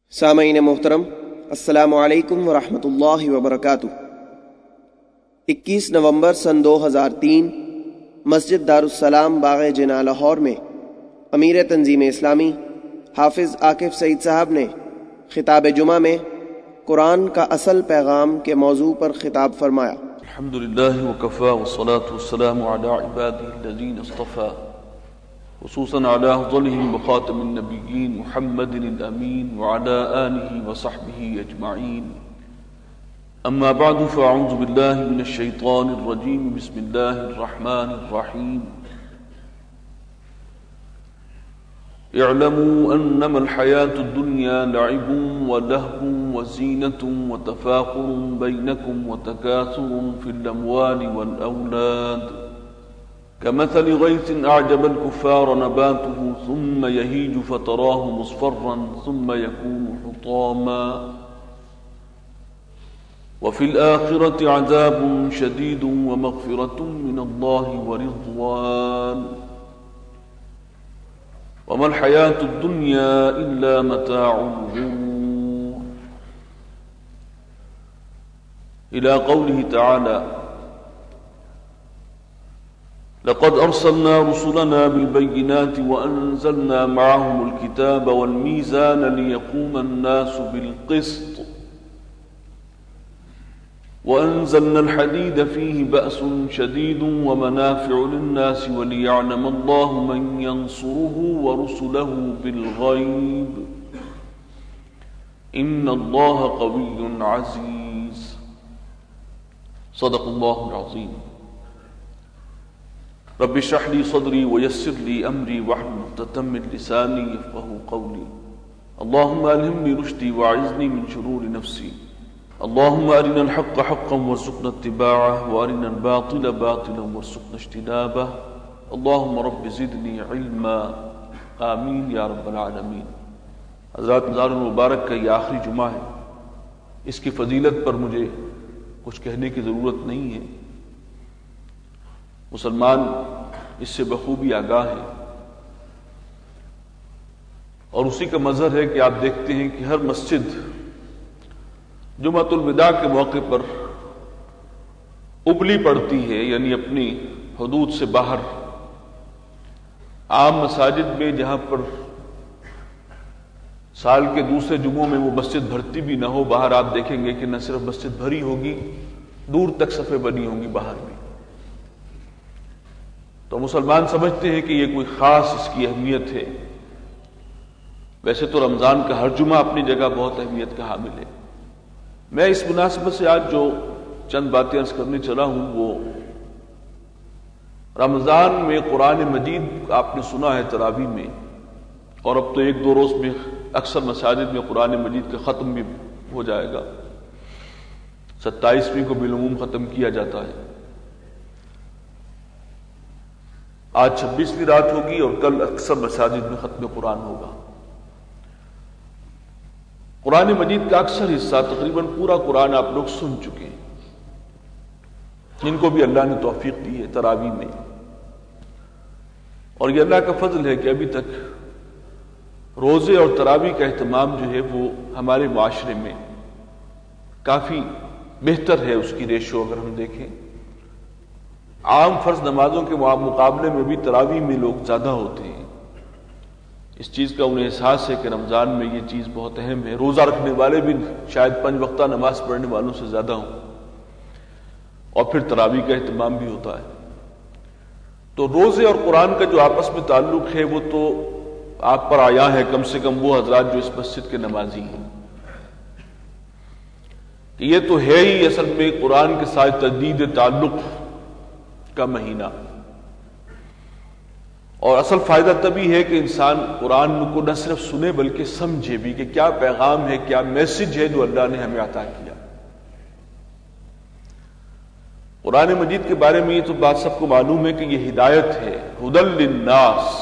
سامعین محترم، السلام علیکم ورحمۃ اللہ وبرکاتہ۔ 21 نومبر سن 2003 مسجد دارالسلام باغ جناح لاہور میں امیر تنظیم اسلامی حافظ عاکف سعید صاحب نے خطاب جمعہ میں قرآن کا اصل پیغام کے موضوع پر خطاب فرمایا۔ الحمدللہ وکفا والصلاة والسلام علی عباده الذین اصطفى خصوصا على افضلهم وخاتم النبیین محمد الامین وعلى آلہ وصحبہ اجمعین، اما بعد فاعوذ باللہ من الشیطان الرجیم، بسم اللہ الرحمن الرحیم۔ اعلموا انما الحياة الدنيا لعب ولهو وزينة وتفاخر بينكم وتكاثر في الأموال والأولاد كمثل غيث أعجب الكفار نباته ثم يهيج فتراه مصفرا ثم يكون حطاما وفي الآخرة عذاب شديد ومغفرة من الله ورضوان وما الحياة الدنيا إلا متاع الغرور، إلى قوله تعالى: لقد أرسلنا رسلنا بالبينات وأنزلنا معهم الكتاب والميزان ليقوم الناس بالقسط وأنزلنا الحديد فيه بأس شديد ومنافع للناس وليعلم الله من ينصره ورسله بالغيب إن الله قوي عزيز، صدق الله العظيم۔ رب اشرح لي صدري ويسر لي أمري واحلل عقدة من لساني يفقهوا قولي، اللهم ألهمني رشدي وأعذني من شرور نفسي، اللهم أرنا الحق حقا وارزقنا اتباعه وأرنا الباطل باطلا وارزقنا اجتنابه، اللهم رب زدني علما، آمین یا رب العالمین۔ حضرات، رمضان المبارک کا یہ آخری جمعہ ہے، اس کی فضیلت پر مجھے کچھ کہنے کی ضرورت نہیں ہے، مسلمان اس سے بخوبی آگاہ ہے، اور اسی کا مظہر ہے کہ آپ دیکھتے ہیں کہ ہر مسجد جمعۃ الوداع کے موقع پر ابلی پڑتی ہے، یعنی اپنی حدود سے باہر۔ عام مساجد میں جہاں پر سال کے دوسرے جمعوں میں وہ مسجد بھرتی بھی نہ ہو، باہر آپ دیکھیں گے کہ نہ صرف مسجد بھری ہوگی، دور تک صفیں بنی ہوں گی باہر بھی۔ تو مسلمان سمجھتے ہیں کہ یہ کوئی خاص اس کی اہمیت ہے۔ ویسے تو رمضان کا ہر جمعہ اپنی جگہ بہت اہمیت کا حامل ہے۔ میں اس مناسبت سے آج جو چند باتیں عرض کرنے چلا ہوں وہ رمضان میں قرآن مجید آپ نے سنا ہے تراویح میں، اور اب تو ایک دو روز میں اکثر مساجد میں قرآن مجید کا ختم بھی ہو جائے گا، 27ویں کو بالعموم ختم کیا جاتا ہے۔ آج 26ویں رات ہوگی اور کل اکثر مساجد میں ختم قرآن ہوگا۔ قرآن مجید کا اکثر حصہ، تقریباً پورا قرآن آپ لوگ سن چکے ہیں، جن کو بھی اللہ نے توفیق دی ہے تراویح میں، اور یہ اللہ کا فضل ہے کہ ابھی تک روزے اور تراویح کا اہتمام جو ہے وہ ہمارے معاشرے میں کافی بہتر ہے۔ اس کی ریشو اگر ہم دیکھیں، عام فرض نمازوں کے مقابلے میں بھی تراویح میں لوگ زیادہ ہوتے ہیں۔ اس چیز کا انہیں احساس ہے کہ رمضان میں یہ چیز بہت اہم ہے۔ روزہ رکھنے والے بھی شاید 5 وقتہ نماز پڑھنے والوں سے زیادہ ہوں، اور پھر تراویح کا اہتمام بھی ہوتا ہے۔ تو روزے اور قرآن کا جو آپس میں تعلق ہے وہ تو آپ پر آیا ہے، کم سے کم وہ حضرات جو اس مسجد کے نمازی ہیں، کہ یہ تو ہے ہی اصل میں قرآن کے ساتھ تجدید تعلق کا مہینہ، اور اصل فائدہ تبھی ہے کہ انسان قرآن کو نہ صرف سنے بلکہ سمجھے بھی کہ کیا پیغام ہے، کیا میسج ہے جو اللہ نے ہمیں عطا کیا۔ قرآن مجید کے بارے میں یہ تو بات سب کو معلوم ہے کہ یہ ہدایت ہے، ہدی للناس۔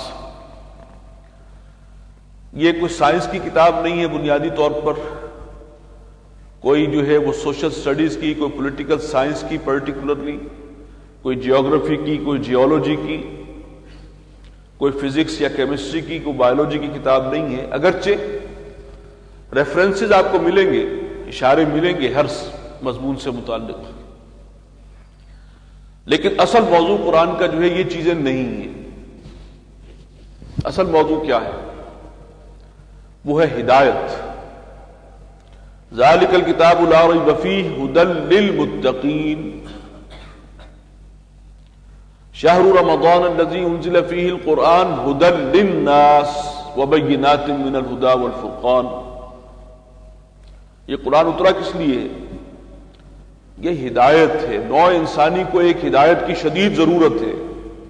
یہ کوئی سائنس کی کتاب نہیں ہے بنیادی طور پر، کوئی جو ہے وہ سوشل سٹڈیز کی، کوئی پولیٹیکل سائنس کی پرٹیکولرلی، کوئی جیوگرافی کی، کوئی جیولوجی کی، کوئی فزکس یا کیمسٹری کی، کوئی بایولوجی کی کتاب نہیں ہے، اگرچہ ریفرنسز آپ کو ملیں گے، اشارے ملیں گے ہر مضمون سے متعلق، لیکن اصل موضوع قرآن کا جو ہے یہ چیزیں نہیں ہیں۔ اصل موضوع کیا ہے؟ وہ ہے ہدایت۔ ذالک الکتاب لا ریب فیہ ھدی للمتقین شہر رمضان الذی انزل فیہ القرآن ھدی للناس وبینات من الھدی والفرقان۔ یہ قرآن اترا کس لیے ہے؟ یہ ہدایت ہے، نوع انسانی کو ایک ہدایت کی شدید ضرورت ہے۔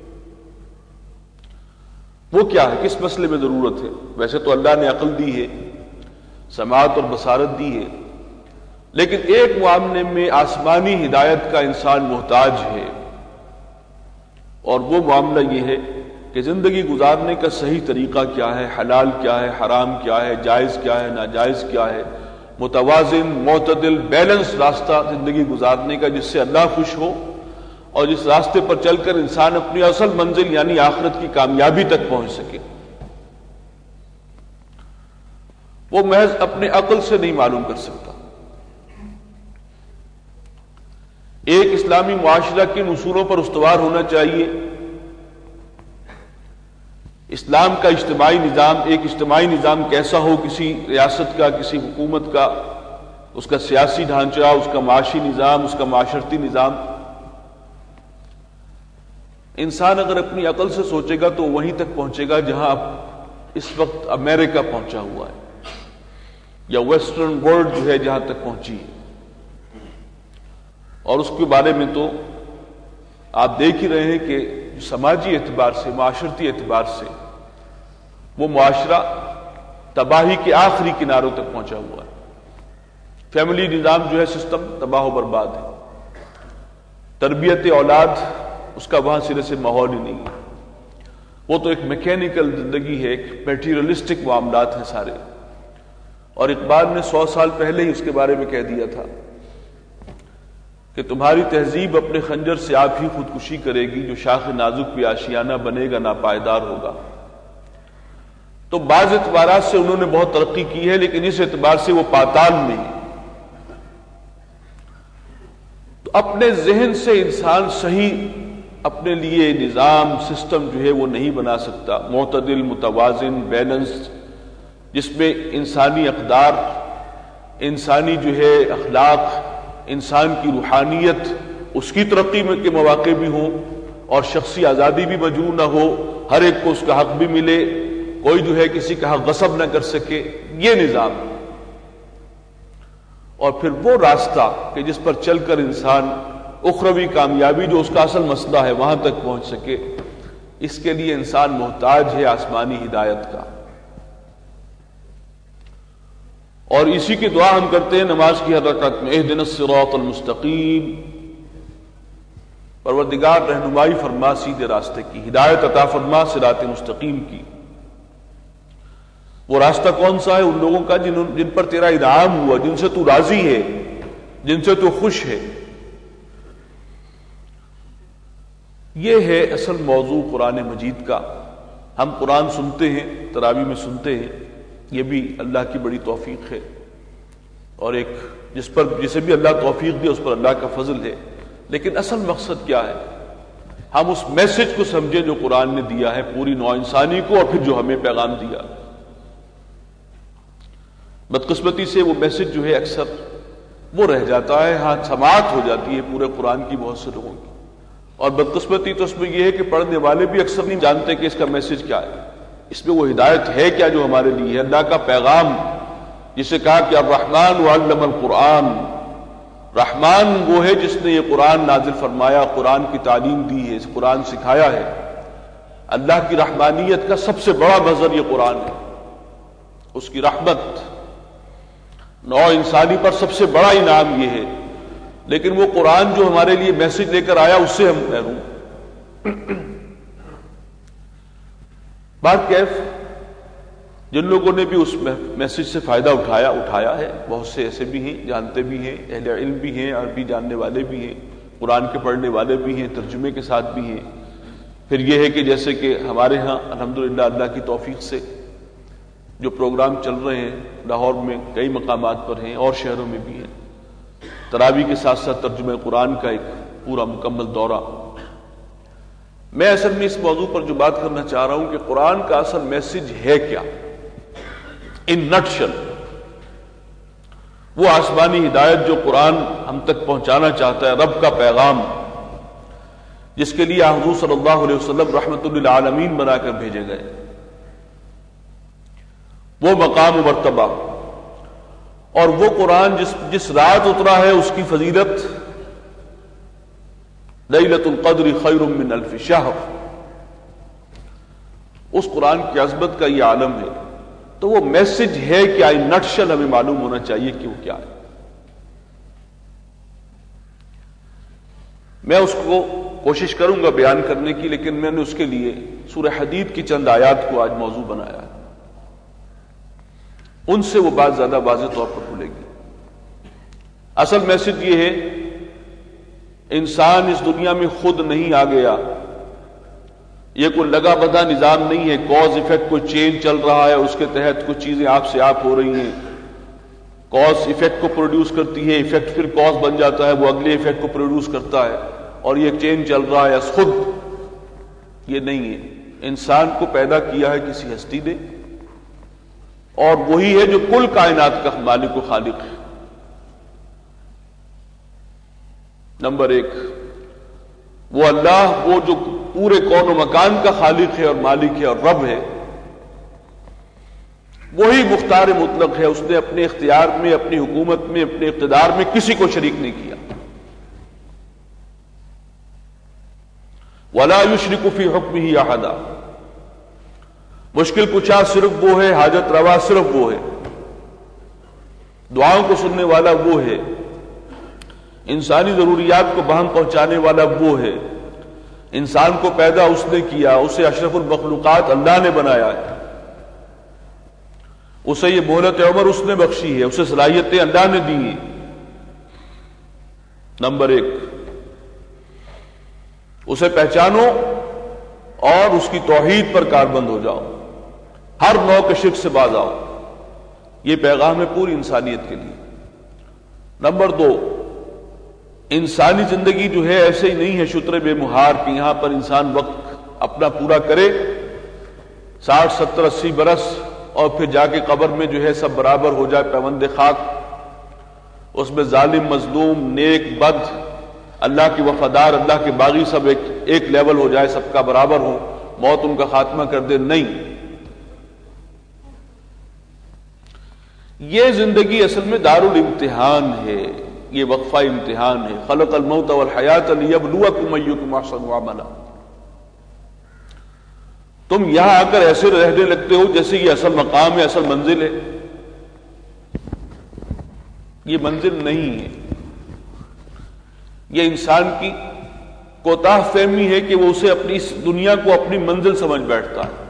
وہ کیا ہے؟ کس مسئلے میں ضرورت ہے؟ ویسے تو اللہ نے عقل دی ہے، سماعت اور بصارت دی ہے، لیکن ایک معاملے میں آسمانی ہدایت کا انسان محتاج ہے، اور وہ معاملہ یہ ہے کہ زندگی گزارنے کا صحیح طریقہ کیا ہے، حلال کیا ہے، حرام کیا ہے، جائز کیا ہے، ناجائز کیا ہے، متوازن معتدل بیلنس راستہ زندگی گزارنے کا جس سے اللہ خوش ہو اور جس راستے پر چل کر انسان اپنی اصل منزل یعنی آخرت کی کامیابی تک پہنچ سکے۔ وہ محض اپنے عقل سے نہیں معلوم کر سکتا۔ ایک اسلامی معاشرہ کن اصولوں پر استوار ہونا چاہیے؟ اسلام کا اجتماعی نظام، ایک اجتماعی نظام کیسا ہو، کسی ریاست کا، کسی حکومت کا، اس کا سیاسی ڈھانچہ، اس کا معاشی نظام، اس کا معاشرتی نظام۔ انسان اگر اپنی عقل سے سوچے گا تو وہیں تک پہنچے گا جہاں اس وقت امریکہ پہنچا ہوا ہے، یا ویسٹرن ورلڈ جو ہے جہاں تک پہنچی ہے۔ اور اس کے بارے میں تو آپ دیکھ ہی رہے ہیں کہ سماجی اعتبار سے، معاشرتی اعتبار سے وہ معاشرہ تباہی کے آخری کناروں تک پہنچا ہوا ہے۔ فیملی نظام جو ہے سسٹم تباہ و برباد ہے، تربیت اولاد اس کا وہاں سرے سے ماحول ہی نہیں ہے، وہ تو ایک میکینیکل زندگی ہے، ایک میٹیریلسٹک معاملات ہیں سارے۔ اور اقبال نے 100 سال پہلے ہی اس کے بارے میں کہہ دیا تھا کہ تمہاری تہذیب اپنے خنجر سے آپ ہی خودکشی کرے گی، جو شاخ نازک پہ آشیانہ بنے گا ناپائیدار ہوگا۔ تو بعض اعتبارات سے انہوں نے بہت ترقی کی ہے، لیکن اس اعتبار سے وہ پاتال میں ہے۔ تو اپنے ذہن سے انسان صحیح اپنے لیے نظام سسٹم جو ہے وہ نہیں بنا سکتا، معتدل، متوازن، بیلنس، جس میں انسانی اقدار، انسانی جو ہے اخلاق، انسان کی روحانیت، اس کی ترقی میں کے مواقع بھی ہوں، اور شخصی آزادی بھی مجروح نہ ہو، ہر ایک کو اس کا حق بھی ملے، کوئی جو ہے کسی کا حق غصب نہ کر سکے، یہ نظام۔ اور پھر وہ راستہ کہ جس پر چل کر انسان اخروی کامیابی جو اس کا اصل مسئلہ ہے وہاں تک پہنچ سکے، اس کے لیے انسان محتاج ہے آسمانی ہدایت کا۔ اور اسی کی دعا ہم کرتے ہیں نماز کی ہر رکعت میں، اہدنا الصراط المستقیم، پروردگار رہنمائی فرما سیدھے راستے کی، ہدایت عطا فرما صراط مستقیم کی۔ وہ راستہ کون سا ہے؟ ان لوگوں کا جن پر تیرا انعام ہوا، جن سے تو راضی ہے، جن سے تو خوش ہے۔ یہ ہے اصل موضوع قرآن مجید کا۔ ہم قرآن سنتے ہیں، تراویح میں سنتے ہیں، یہ بھی اللہ کی بڑی توفیق ہے، اور ایک جسے بھی اللہ توفیق دے اس پر اللہ کا فضل ہے۔ لیکن اصل مقصد کیا ہے؟ ہم اس میسج کو سمجھیں جو قرآن نے دیا ہے پوری نوع انسانی کو، اور پھر جو ہمیں پیغام دیا۔ بدقسمتی سے وہ میسج جو ہے اکثر وہ رہ جاتا ہے، ہاں سماعت ہو جاتی ہے پورے قرآن کی بہت سے لوگوں کی، اور بدقسمتی تو اس میں یہ ہے کہ پڑھنے والے بھی اکثر نہیں جانتے کہ اس کا میسج کیا ہے، اس میں وہ ہدایت ہے کیا جو ہمارے لیے ہے، اللہ کا پیغام، جسے کہا کہ الرحمن علم القرآن، رحمان وہ ہے جس نے یہ قرآن نازل فرمایا، قرآن کی تعلیم دی ہے، اس قرآن سکھایا ہے۔ اللہ کی رحمانیت کا سب سے بڑا مظہر یہ قرآن ہے، اس کی رحمت نوع انسانی پر سب سے بڑا انعام یہ ہے، لیکن وہ قرآن جو ہمارے لیے میسج لے کر آیا اس سے ہم محروم۔ بات کیف جن لوگوں نے بھی اس میسج سے فائدہ اٹھایا ہے، بہت سے ایسے بھی ہیں، جانتے بھی ہیں، اہل علم بھی ہیں، عربی جاننے والے بھی ہیں، قرآن کے پڑھنے والے بھی ہیں، ترجمے کے ساتھ بھی ہیں۔ پھر یہ ہے کہ جیسے کہ ہمارے ہاں الحمدللہ اللہ کی توفیق سے جو پروگرام چل رہے ہیں لاہور میں کئی مقامات پر ہیں اور شہروں میں بھی ہیں، تراویح کے ساتھ ساتھ ترجمہ قرآن کا ایک پورا مکمل دورہ. میں اصل میں اس موضوع پر جو بات کرنا چاہ رہا ہوں کہ قرآن کا اصل میسج ہے کیا، ان نٹشل. وہ آسمانی ہدایت جو قرآن ہم تک پہنچانا چاہتا ہے، رب کا پیغام، جس کے لیے حضور صلی اللہ علیہ وسلم رحمت للعالمین بنا کر بھیجے گئے، وہ مقام و مرتبہ اور وہ قرآن جس رات اترا ہے اس کی فضیلت لیلۃ القدر خیر من الف شہر، اس قرآن کی عظمت کا یہ عالم ہے. تو وہ میسج ہے کیا، ان نٹشل ہمیں معلوم ہونا چاہیے کہ وہ کیا ہے. میں اس کو کوشش کروں گا بیان کرنے کی، لیکن میں نے اس کے لیے سورہ حدید کی چند آیات کو آج موضوع بنایا ہے. ان سے وہ بات زیادہ واضح طور پر کھلے گی. اصل میسج یہ ہے، انسان اس دنیا میں خود نہیں آ گیا، یہ کوئی لگا بدھا نظام نہیں ہے، کاز ایفیکٹ کوئی چین چل رہا ہے، اس کے تحت کچھ چیزیں آپ سے آپ ہو رہی ہیں، کاز ایفیکٹ کو پروڈیوس کرتی ہے، ایفیکٹ پھر کاز بن جاتا ہے، وہ اگلے ایفیکٹ کو پروڈیوس کرتا ہے اور یہ چین چل رہا ہے خود. یہ نہیں ہے. انسان کو پیدا کیا ہے کسی ہستی نے، اور وہی ہے جو کل کائنات کا مالک و خالق ہے. نمبر ایک، وہ اللہ، وہ جو پورے کون و مکان کا خالق ہے اور مالک ہے اور رب ہے، وہی مختار مطلق ہے. اس نے اپنے اختیار میں، اپنی حکومت میں، اپنے اقتدار میں کسی کو شریک نہیں کیا. وَلَا يُشْرِكُ فِي حُكْمِهِ أَحَدًا. مشکل کشا صرف وہ ہے، حاجت روا صرف وہ ہے، دعاؤں کو سننے والا وہ ہے، انسانی ضروریات کو بہم پہنچانے والا وہ ہے. انسان کو پیدا اس نے کیا، اسے اشرف المخلوقات اللہ نے بنایا ہے، اسے یہ مہلت عمر اس نے بخشی ہے، اسے صلاحیتیں اللہ نے دی ہیں. نمبر ایک، اسے پہچانو اور اس کی توحید پر کاربند ہو جاؤ، ہر نوع کے شرک سے باز آؤ. یہ پیغام ہے پوری انسانیت کے لیے. نمبر دو، انسانی زندگی جو ہے ایسے ہی نہیں ہے شتر بے مہار کہ یہاں پر انسان وقت اپنا پورا کرے 60 70 80 برس اور پھر جا کے قبر میں جو ہے سب برابر ہو جائے پیوند خاک. اس میں ظالم مظلوم نیک بد اللہ کی وفادار اللہ کے باغی سب ایک لیول ہو جائے، سب کا برابر ہو، موت ان کا خاتمہ کر دے. نہیں، یہ زندگی اصل میں دارالامتحان ہے، یہ وقفہ امتحان ہے. خلق الموت والحیات لیبلوکم ایکم احسن عملا. تم یہاں آ کر ایسے رہنے لگتے ہو جیسے یہ اصل مقام ہے، اصل منزل ہے. یہ منزل نہیں ہے. یہ انسان کی کوتاہ فہمی ہے کہ وہ اسے اپنی اس دنیا کو اپنی منزل سمجھ بیٹھتا ہے.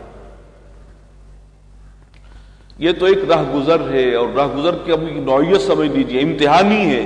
یہ تو ایک راہ گزر ہے، اور راہ گزر کی اپنی نوعیت سمجھ لیجیے، امتحانی ہے.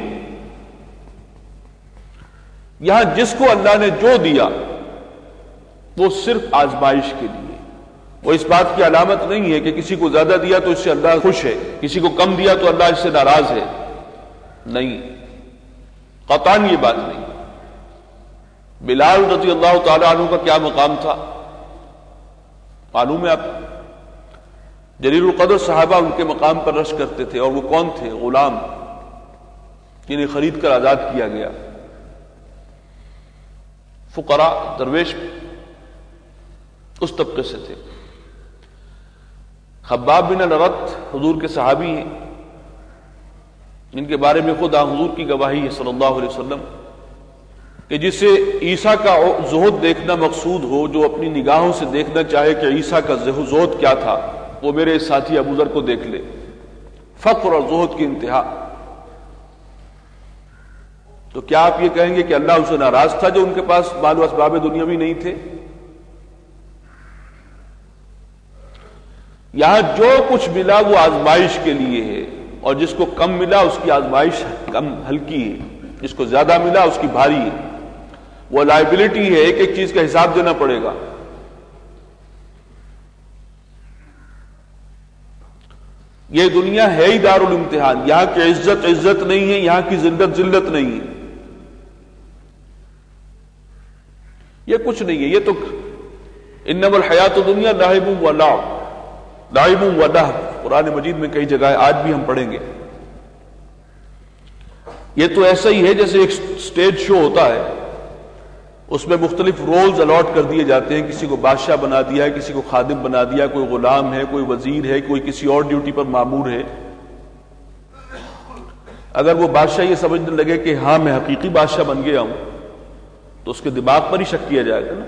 یہاں جس کو اللہ نے جو دیا وہ صرف آزمائش کے لیے. وہ اس بات کی علامت نہیں ہے کہ کسی کو زیادہ دیا تو اس سے اللہ خوش ہے، کسی کو کم دیا تو اللہ اس سے ناراض ہے. نہیں، قطعاً یہ بات نہیں. بلال رضی اللہ تعالی عنہ کا کیا مقام تھا معلوم ہے آپ؟ جلیل القدر صحابہ ان کے مقام پر رش کرتے تھے، اور وہ کون تھے؟ غلام جنہیں خرید کر آزاد کیا گیا. فقراء درویش اس طبقے سے تھے. خباب بن الارت حضور کے صحابی ہیں، جن کے بارے میں خود حضور کی گواہی ہے صلی اللہ علیہ وسلم کہ جسے عیسیٰ کا زہد دیکھنا مقصود ہو، جو اپنی نگاہوں سے دیکھنا چاہے کہ عیسیٰ کا زہد کیا تھا، وہ میرے ساتھی ابو ذر کو دیکھ لے. فقر اور زہد کی انتہا. تو کیا آپ یہ کہیں گے کہ اللہ ان سے ناراض تھا جو ان کے پاس مال و اسباب دنیاوی نہیں تھے؟ یہاں جو کچھ ملا وہ آزمائش کے لیے ہے، اور جس کو کم ملا اس کی آزمائش کم ہلکی ہے، جس کو زیادہ ملا اس کی بھاری ہے. وہ لائبلٹی ہے، ایک ایک چیز کا حساب دینا پڑے گا. یہ دنیا ہے ہی دار الامتحان. یہاں کی عزت عزت نہیں ہے، یہاں کی ذلت ذلت نہیں ہے. یہ کچھ نہیں ہے. یہ تو انما الحیات الدنیا لعب و لعب، لعب و لہو، قرآن مجید میں کئی جگہ آج بھی ہم پڑھیں گے. یہ تو ایسا ہی ہے جیسے ایک سٹیج شو ہوتا ہے، اس میں مختلف رولز الاٹ کر دیے جاتے ہیں. کسی کو بادشاہ بنا دیا ہے، کسی کو خادم بنا دیا، کوئی غلام ہے، کوئی وزیر ہے، کوئی کسی اور ڈیوٹی پر مامور ہے. اگر وہ بادشاہ یہ سمجھنے لگے کہ ہاں میں حقیقی بادشاہ بن گیا ہوں، تو اس کے دماغ پر ہی شک کیا جائے گا نا.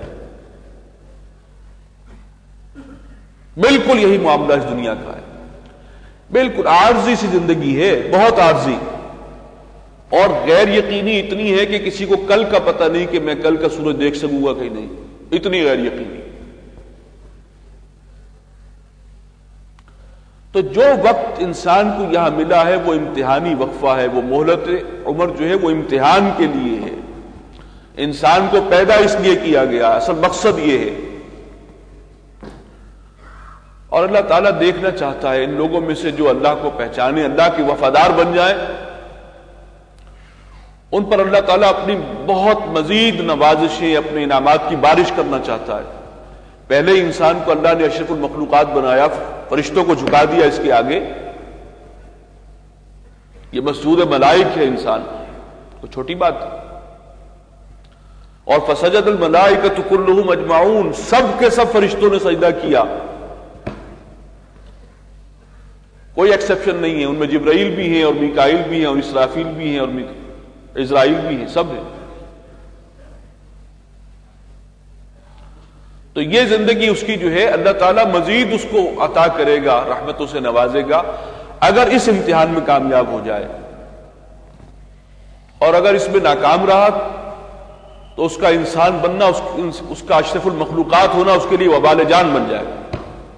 بالکل یہی معاملہ اس دنیا کا ہے. بالکل عارضی سی زندگی ہے، بہت عارضی، اور غیر یقینی اتنی ہے کہ کسی کو کل کا پتہ نہیں کہ میں کل کا سورج دیکھ سکوں گا کہ نہیں. اتنی غیر یقینی. تو جو وقت انسان کو یہاں ملا ہے وہ امتحانی وقفہ ہے. وہ مہلت عمر جو ہے وہ امتحان کے لیے ہے. انسان کو پیدا اس لیے کیا گیا، اصل مقصد یہ ہے. اور اللہ تعالیٰ دیکھنا چاہتا ہے ان لوگوں میں سے جو اللہ کو پہچانے، اللہ کے وفادار بن جائیں. ان پر اللہ تعالیٰ اپنی بہت مزید نوازشیں، اپنے انعامات کی بارش کرنا چاہتا ہے. پہلے انسان کو اللہ نے اشرف المخلوقات بنایا، فرشتوں کو جھکا دیا اس کے آگے. یہ مسجود ملائک ہے انسان، کوئی چھوٹی بات ہے. اور فسجد الملائکۃ کلھم اجمعون، سب کے سب فرشتوں نے سجدہ کیا، کوئی ایکسیپشن نہیں ہے. ان میں جبرائیل بھی ہیں اور میکائیل بھی ہیں اور اسرافیل بھی ہیں اور اسرائیل بھی ہیں، سب ہیں. تو یہ زندگی اس کی جو ہے اللہ تعالیٰ مزید اس کو عطا کرے گا، رحمتوں سے نوازے گا اگر اس امتحان میں کامیاب ہو جائے. اور اگر اس میں ناکام رہا تو اس کا انسان بننا، اس کا اشرف المخلوقات ہونا اس کے لیے وبال جان بن جائے گا.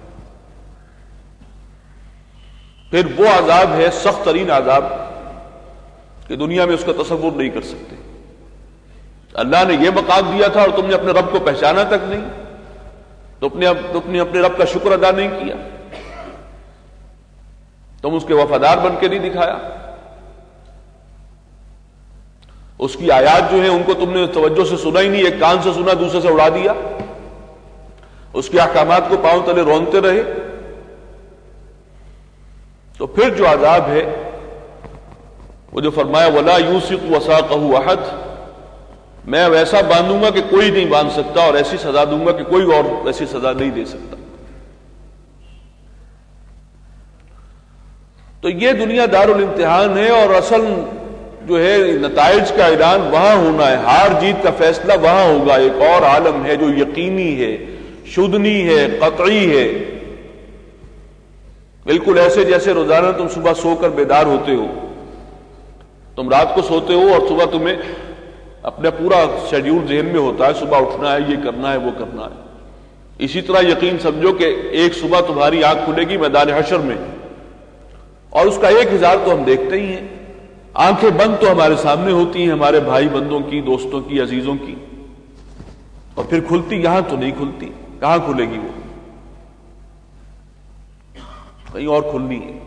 پھر وہ عذاب ہے سخت ترین عذاب کہ دنیا میں اس کا تصور نہیں کر سکتے. اللہ نے یہ مقام دیا تھا اور تم نے اپنے رب کو پہچانا تک نہیں، تم نے اپنے رب کا شکر ادا نہیں کیا، تم اس کے وفادار بن کے نہیں دکھایا. اس کی آیات جو ہیں ان کو تم نے توجہ سے سنا ہی نہیں، ایک کان سے سنا دوسرے سے اڑا دیا. اس کے احکامات کو پاؤں تلے رونتے رہے. تو پھر جو عذاب ہے وہ جو فرمایا وَلَا يُوثِقُ وَثَاقَهُ أَحَدٌ، میں ویسا باندھوں گا کہ کوئی نہیں باندھ سکتا، اور ایسی سزا دوں گا کہ کوئی اور ایسی سزا نہیں دے سکتا. تو یہ دنیا دار الامتحان ہے، اور اصل جو ہے نتائج کا اعلان وہاں ہونا ہے، ہار جیت کا فیصلہ وہاں ہوگا. ایک اور عالم ہے جو یقینی ہے، شدنی ہے، قطعی ہے. بالکل ایسے جیسے روزانہ تم صبح سو کر بیدار ہوتے ہو، تم رات کو سوتے ہو اور صبح تمہیں اپنا پورا شیڈیول ذہن میں ہوتا ہے، صبح اٹھنا ہے، یہ کرنا ہے، وہ کرنا ہے. اسی طرح یقین سمجھو کہ ایک صبح تمہاری آنکھ کھلے گی میدان حشر میں، اور اس کا 1000 تو ہم دیکھتے ہی ہیں. آنکھیں بند تو ہمارے سامنے ہوتی ہیں، ہمارے بھائی بندوں کی، دوستوں کی، عزیزوں کی، اور پھر کھلتی یہاں تو نہیں کھلتی. کہاں کھلے گی وہ؟ کہیں اور کھلنی ہے.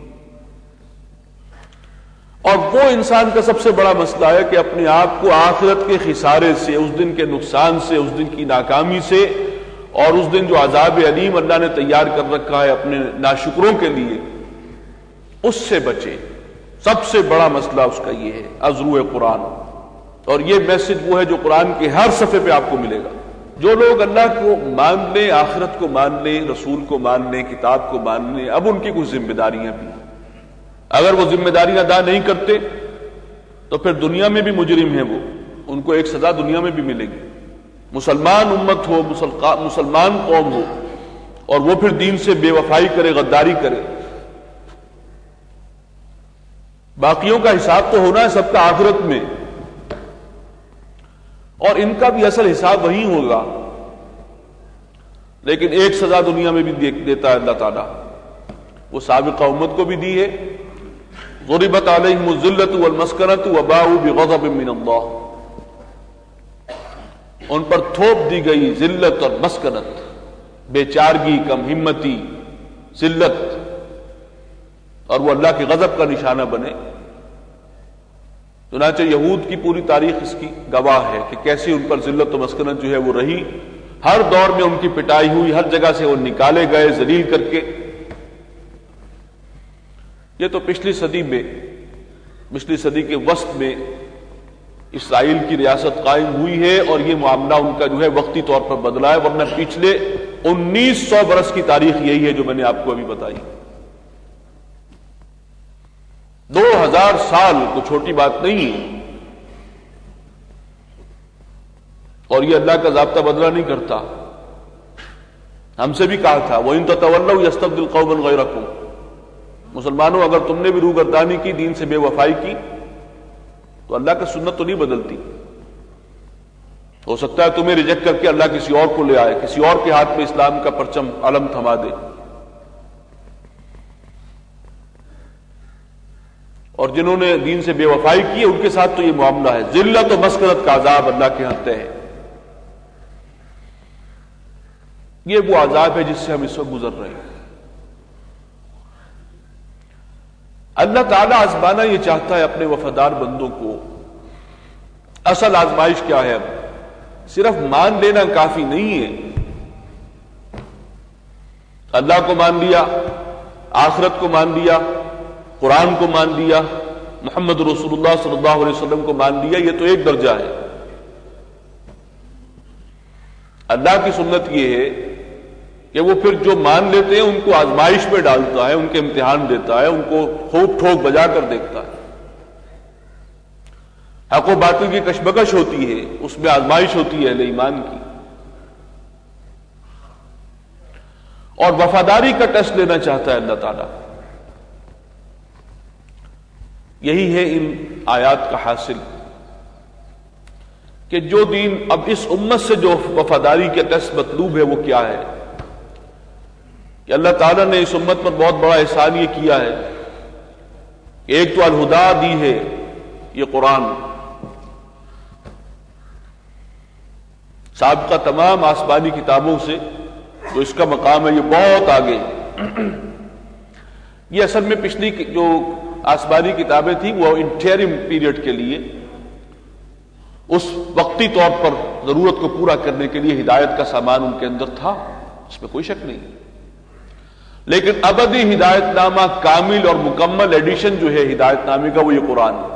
اور وہ انسان کا سب سے بڑا مسئلہ ہے کہ اپنے آپ کو آخرت کے خسارے سے، اس دن کے نقصان سے، اس دن کی ناکامی سے، اور اس دن جو عذاب علیم اللہ نے تیار کر رکھا ہے اپنے ناشکروں کے لیے، اس سے بچے. سب سے بڑا مسئلہ اس کا یہ ہے از روئے قرآن. اور یہ میسج وہ ہے جو قرآن کے ہر صفحے پہ آپ کو ملے گا. جو لوگ اللہ کو مان لیں، آخرت کو مان لیں، رسول کو مان لیں، کتاب کو مان لیں، اب ان کی کچھ ذمہ داریاں بھی ہیں. اگر وہ ذمہ داریاں ادا نہیں کرتے تو پھر دنیا میں بھی مجرم ہیں وہ، ان کو ایک سزا دنیا میں بھی ملے گی. مسلمان امت ہو، مسلمان قوم ہو، اور وہ پھر دین سے بے وفائی کرے، غداری کرے. باقیوں کا حساب تو ہونا ہے سب کا آخرت میں، اور ان کا بھی اصل حساب وہی ہوگا. لیکن ایک سزا دنیا میں بھی دیتا ہے اللہ تعالیٰ. وہ سابقہ امت کو بھی دی ہے. ضربت علیہم الذلۃ والمسکنۃ وباؤوا بغضب من اللہ. ان پر تھوپ دی گئی ذلت اور مسکنت، بے چارگی، کم ہمتی، ذلت، اور وہ اللہ کے غضب کا نشانہ بنے۔ چنانچہ یہود کی پوری تاریخ اس کی گواہ ہے کہ کیسی ان پر ذلت و مسکنت جو ہے وہ رہی، ہر دور میں ان کی پٹائی ہوئی، ہر جگہ سے وہ نکالے گئے ذلیل کر کے۔ یہ تو پچھلی صدی کے وسط میں اسرائیل کی ریاست قائم ہوئی ہے، اور یہ معاملہ ان کا جو ہے وقتی طور پر بدلا ہے، ورنہ پچھلے 1900 برس کی تاریخ یہی ہے جو میں نے آپ کو ابھی بتائی۔ 2000 سال کو چھوٹی بات نہیں ہے، اور یہ اللہ کا ضابطہ بدلا نہیں کرتا۔ ہم سے بھی کہا تھا وَإِن تَتَوَلَّوْا يَسْتَبْدِلْ قَوْمًا غَيْرَكُمْ، مسلمانوں اگر تم نے بھی روگردانی کی، دین سے بے وفائی کی، تو اللہ کا سنت تو نہیں بدلتی۔ ہو سکتا ہے تمہیں ریجیکٹ کر کے اللہ کسی اور کو لے آئے، کسی اور کے ہاتھ میں اسلام کا پرچم علم تھما دے۔ اور جنہوں نے دین سے بے وفائی کی ان کے ساتھ تو یہ معاملہ ہے، ذلت و مسکنت کا عذاب اللہ کے ہاں طے ہے۔ یہ وہ عذاب ہے جس سے ہم اس وقت گزر رہے ہیں۔ اللہ تعالیٰ آزمانا یہ چاہتا ہے اپنے وفادار بندوں کو۔ اصل آزمائش کیا ہے؟ اب صرف مان لینا کافی نہیں ہے۔ اللہ کو مان لیا، آخرت کو مان لیا، قرآن کو مان لیا، محمد رسول اللہ صلی اللہ علیہ وسلم کو مان لیا، یہ تو ایک درجہ ہے۔ اللہ کی سنت یہ ہے کہ وہ پھر جو مان لیتے ہیں ان کو آزمائش میں ڈالتا ہے، ان کے امتحان دیتا ہے، ان کو خوب ٹھوک بجا کر دیکھتا ہے۔ حق و باطل کی کشمکش ہوتی ہے، اس میں آزمائش ہوتی ہے اہل ایمان کی، اور وفاداری کا ٹیسٹ لینا چاہتا ہے اللہ تعالیٰ۔ یہی ہے ان آیات کا حاصل کہ جو دین اب اس امت سے جو وفاداری کا ٹیسٹ مطلوب ہے وہ کیا ہے؟ کہ اللہ تعالیٰ نے اس امت پر بہت بڑا احسان یہ کیا ہے کہ ایک تو الہدا دی ہے یہ قرآن، سابقہ تمام آسمانی کتابوں سے جو اس کا مقام ہے یہ بہت آگے۔ یہ اصل میں پچھلی جو آسمانی کتابیں تھیں وہ انٹرم پیریڈ کے لیے، اس وقتی طور پر ضرورت کو پورا کرنے کے لیے ہدایت کا سامان ان کے اندر تھا، اس میں کوئی شک نہیں۔ لیکن ابدی ہدایت نامہ کامل اور مکمل ایڈیشن جو ہے ہدایت نامے کا وہ یہ قرآن ہے،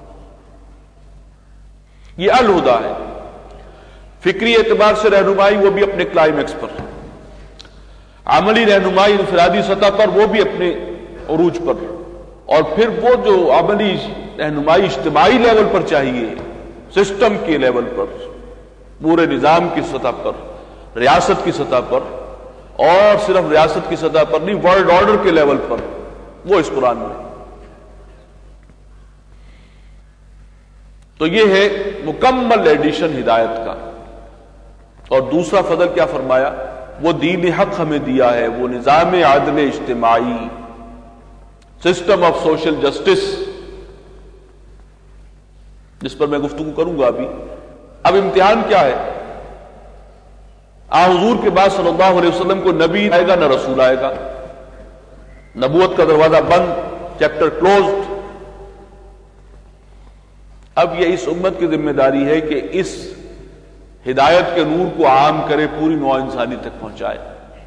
یہ الہدا ہے۔ فکری اعتبار سے رہنمائی وہ بھی اپنے کلائمیکس پر، عملی رہنمائی انفرادی سطح پر وہ بھی اپنے عروج پر، اور پھر وہ جو عملی رہنمائی اجتماعی لیول پر چاہیے، سسٹم کے لیول پر، پورے نظام کی سطح پر، ریاست کی سطح پر، اور صرف ریاست کی سطح پر نہیں، ورلڈ آرڈر کے لیول پر، وہ اس قرآن میں۔ تو یہ ہے مکمل ایڈیشن ہدایت کا۔ اور دوسرا فضل کیا فرمایا؟ وہ دین حق ہمیں دیا ہے، وہ نظام عدل اجتماعی، سسٹم آف سوشل جسٹس، جس پر میں گفتگو کروں گا ابھی۔ اب امتحان کیا ہے؟ حضور کے بعد صلی اللہ علیہ وسلم کو نبی آئے گا نہ رسول آئے گا، نبوت کا دروازہ بند، چیپٹر کلوزڈ۔ اب یہ اس امت کی ذمہ داری ہے کہ اس ہدایت کے نور کو عام کرے، پوری نوع انسانی تک پہنچائے۔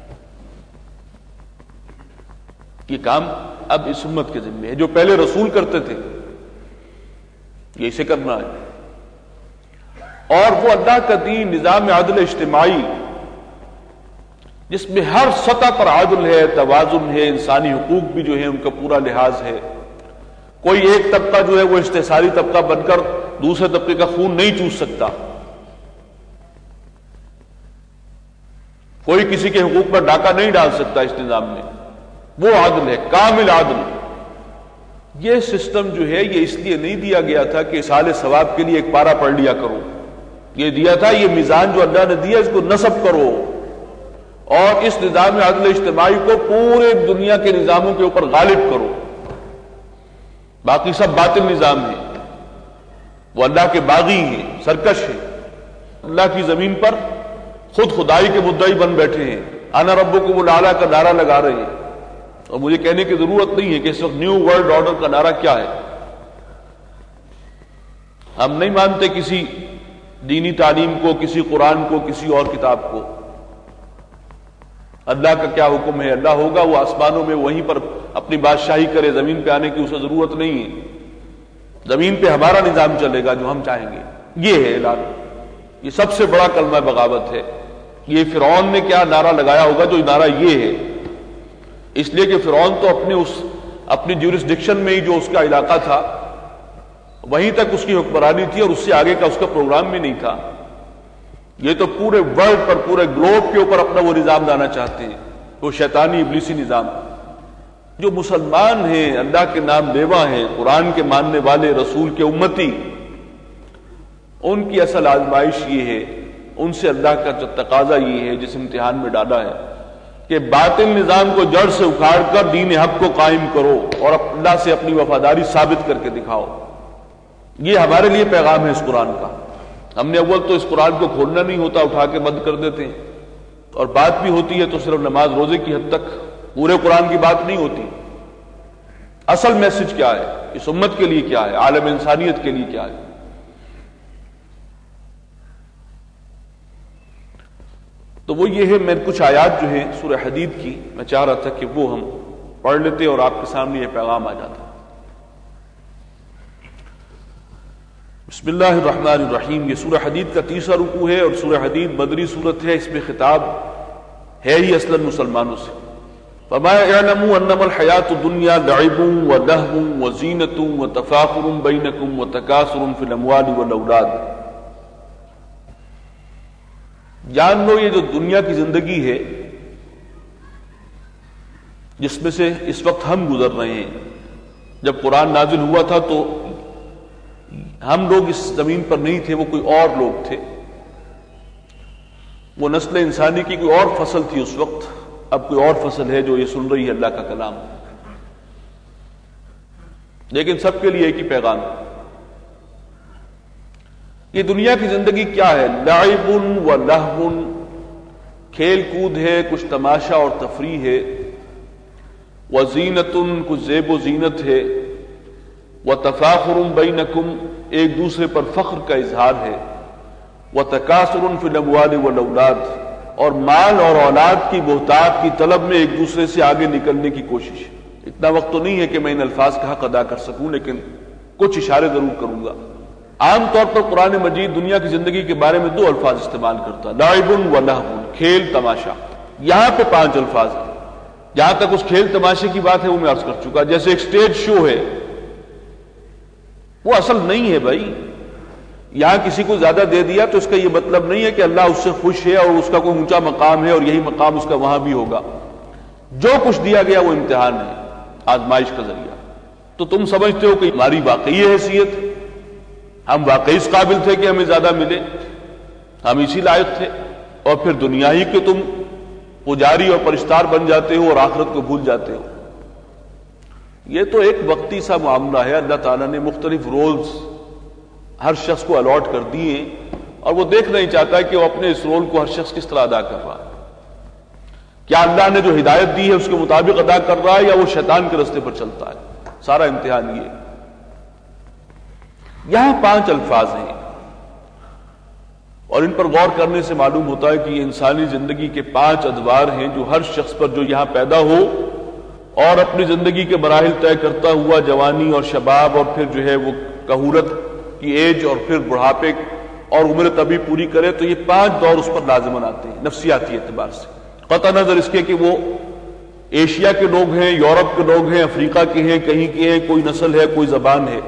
یہ کام اب اس امت کے ذمہ ہے، جو پہلے رسول کرتے تھے یہ اسے کرنا ہے۔ اور وہ اللہ کا دین نظام عدل اجتماعی جس میں ہر سطح پر عدل ہے، توازن ہے، انسانی حقوق بھی جو ہے ان کا پورا لحاظ ہے۔ کوئی ایک طبقہ جو ہے وہ استحصالی طبقہ بن کر دوسرے طبقے کا خون نہیں چوس سکتا، کوئی کسی کے حقوق پر ڈاکہ نہیں ڈال سکتا اس نظام میں۔ وہ عدل ہے، کامل عدل۔ یہ سسٹم جو ہے یہ اس لیے نہیں دیا گیا تھا کہ اصحال ثواب کے لیے ایک پارہ پڑھ لیا کرو، یہ دیا تھا یہ میزان جو اللہ نے دیا اس کو نصب کرو، اور اس نظام عدل اجتماعی کو پورے دنیا کے نظاموں کے اوپر غالب کرو۔ باقی سب باطل نظام ہے، وہ اللہ کے باغی ہیں، سرکش ہیں، اللہ کی زمین پر خود خدائی کے مدعی بن بیٹھے ہیں، انا ربکم الاعلی کا نعرہ لگا رہے ہیں، اور مجھے کہنے کی ضرورت نہیں ہے کہ اس وقت نیو ورلڈ آرڈر کا نعرہ کیا ہے. ہم نہیں مانتے کسی دینی تعلیم کو، کسی قرآن کو، کسی اور کتاب کو. اللہ کا کیا حکم ہے؟ اللہ ہوگا وہ آسمانوں میں وہیں پر اپنی بادشاہی کرے، زمین پہ آنے کی اسے ضرورت نہیں ہے. زمین پہ ہمارا نظام چلے گا جو ہم چاہیں گے. یہ ہے اعلان. یہ سب سے بڑا کلمہ بغاوت ہے. یہ فرعون نے کیا نعرہ لگایا ہوگا جو نعرہ یہ ہے، اس لیے کہ فرعون تو اپنی جیورسڈکشن میں ہی جو اس کا علاقہ تھا وہیں تک اس کی حکمرانی تھی، اور اس سے آگے کا اس کا پروگرام بھی نہیں تھا. یہ تو پورے ورلڈ پر، پورے گلوب کے اوپر اپنا وہ نظام لانا چاہتے ہیں، وہ شیطانی ابلیسی نظام. جو مسلمان ہیں، اللہ کے نام لیوا ہیں، قرآن کے ماننے والے، رسول کے امتی، ان کی اصل آزمائش یہ ہے، ان سے اللہ کا جو تقاضا یہ ہے جس امتحان میں ڈالا ہے کہ باطل نظام کو جڑ سے اکھاڑ کر دین حق کو قائم کرو اور اللہ سے اپنی وفاداری ثابت کر کے دکھاؤ. یہ ہمارے لیے پیغام ہے اس قرآن کا. ہم نے اول تو اس قرآن کو کھولنا نہیں ہوتا، اٹھا کے بند کر دیتے ہیں، اور بات بھی ہوتی ہے تو صرف نماز روزے کی حد تک، پورے قرآن کی بات نہیں ہوتی. اصل میسج کیا ہے، اس امت کے لیے کیا ہے، عالم انسانیت کے لیے کیا ہے. تو وہ یہ ہے، میں کچھ آیات جو ہیں سورہ حدید کی میں چاہ رہا تھا کہ وہ ہم پڑھ لیتے اور آپ کے سامنے یہ پیغام آ جاتا. بسم اللہ الرحمن الرحیم. یہ سورہ حدید کا 30واں رکوع ہے، اور سورہ حدید مدنی سورت ہے. اس میں خطاب ہے ہی اصلاً مسلمانوں سے. فما اعلموا انما الحیات الدنیا لعب ولہو وزینۃ وتفاخر بینکم وتکاثر فی الاموال والاولاد. جان لو یہ جو دنیا کی زندگی ہے جس میں سے اس وقت ہم گزر رہے ہیں، جب قرآن نازل ہوا تھا تو ہم لوگ اس زمین پر نہیں تھے، وہ کوئی اور لوگ تھے. وہ نسل انسانی کی کوئی اور فصل تھی اس وقت. اب کوئی اور فصل ہے جو یہ سن رہی ہے اللہ کا کلام. لیکن سب کے لیے ایک ہی پیغام. یہ دنیا کی زندگی کیا ہے؟ لعب و لہو، کھیل کود ہے، کچھ تماشا اور تفریح ہے. وزینۃ، کچھ زیب و زینت ہے. وتفاخر بینکم، ایک دوسرے پر فخر کا اظہار ہے. وتکاثر فی الاموال والاولاد، اور مال اور اولاد کی بہتات کی طلب میں ایک دوسرے سے آگے نکلنے کی کوشش. اتنا وقت تو نہیں ہے کہ میں ان الفاظ کا حق ادا کر سکوں، لیکن کچھ اشارے ضرور کروں گا. عام طور پر قرآن مجید دنیا کی زندگی کے بارے میں 2 الفاظ استعمال کرتا ہے، لعب و لہو، کھیل تماشا. یہاں پہ 5 الفاظ ہیں. جہاں تک اس کھیل تماشے کی بات ہے وہ میں عرض کر چکا. جیسے ایک سٹیج شو ہے، وہ اصل نہیں ہے بھائی. یہاں کسی کو زیادہ دے دیا تو اس کا یہ مطلب نہیں ہے کہ اللہ اس سے خوش ہے اور اس کا کوئی اونچا مقام ہے اور یہی مقام اس کا وہاں بھی ہوگا. جو کچھ دیا گیا وہ امتحان ہے، آزمائش کا ذریعہ. تو تم سمجھتے ہو کہ ہماری واقعی حیثیت، ہم واقعی اس قابل تھے کہ ہمیں زیادہ ملے، ہم اسی لائق تھے، اور پھر دنیا ہی کے تم پجاری اور پرستار بن جاتے ہو اور آخرت کو بھول جاتے ہو. یہ تو ایک وقتی سا معاملہ ہے. اللہ تعالیٰ نے مختلف رولز ہر شخص کو الاٹ کر دیے، اور وہ دیکھ نہیں چاہتا کہ وہ اپنے اس رول کو ہر شخص کس طرح ادا کر رہا ہے. کیا اللہ نے جو ہدایت دی ہے اس کے مطابق ادا کر رہا ہے یا وہ شیطان کے رستے پر چلتا ہے. سارا امتحان یہ. یہاں 5 الفاظ ہیں، اور ان پر غور کرنے سے معلوم ہوتا ہے کہ یہ انسانی زندگی کے 5 ادوار ہیں جو ہر شخص پر جو یہاں پیدا ہو اور اپنی زندگی کے مراحل طے کرتا ہوا جوانی اور شباب، اور پھر جو ہے وہ کہولت کی ایج، اور پھر بڑھاپے اور عمر طبی پوری کرے، تو یہ 5 دور اس پر لازماً آتے ہیں نفسیاتی اعتبار سے. قطع نظر اس کے کہ وہ ایشیا کے لوگ ہیں، یورپ کے لوگ ہیں، افریقہ کے ہیں، کہیں کے ہیں، کوئی نسل ہے، کوئی زبان ہے.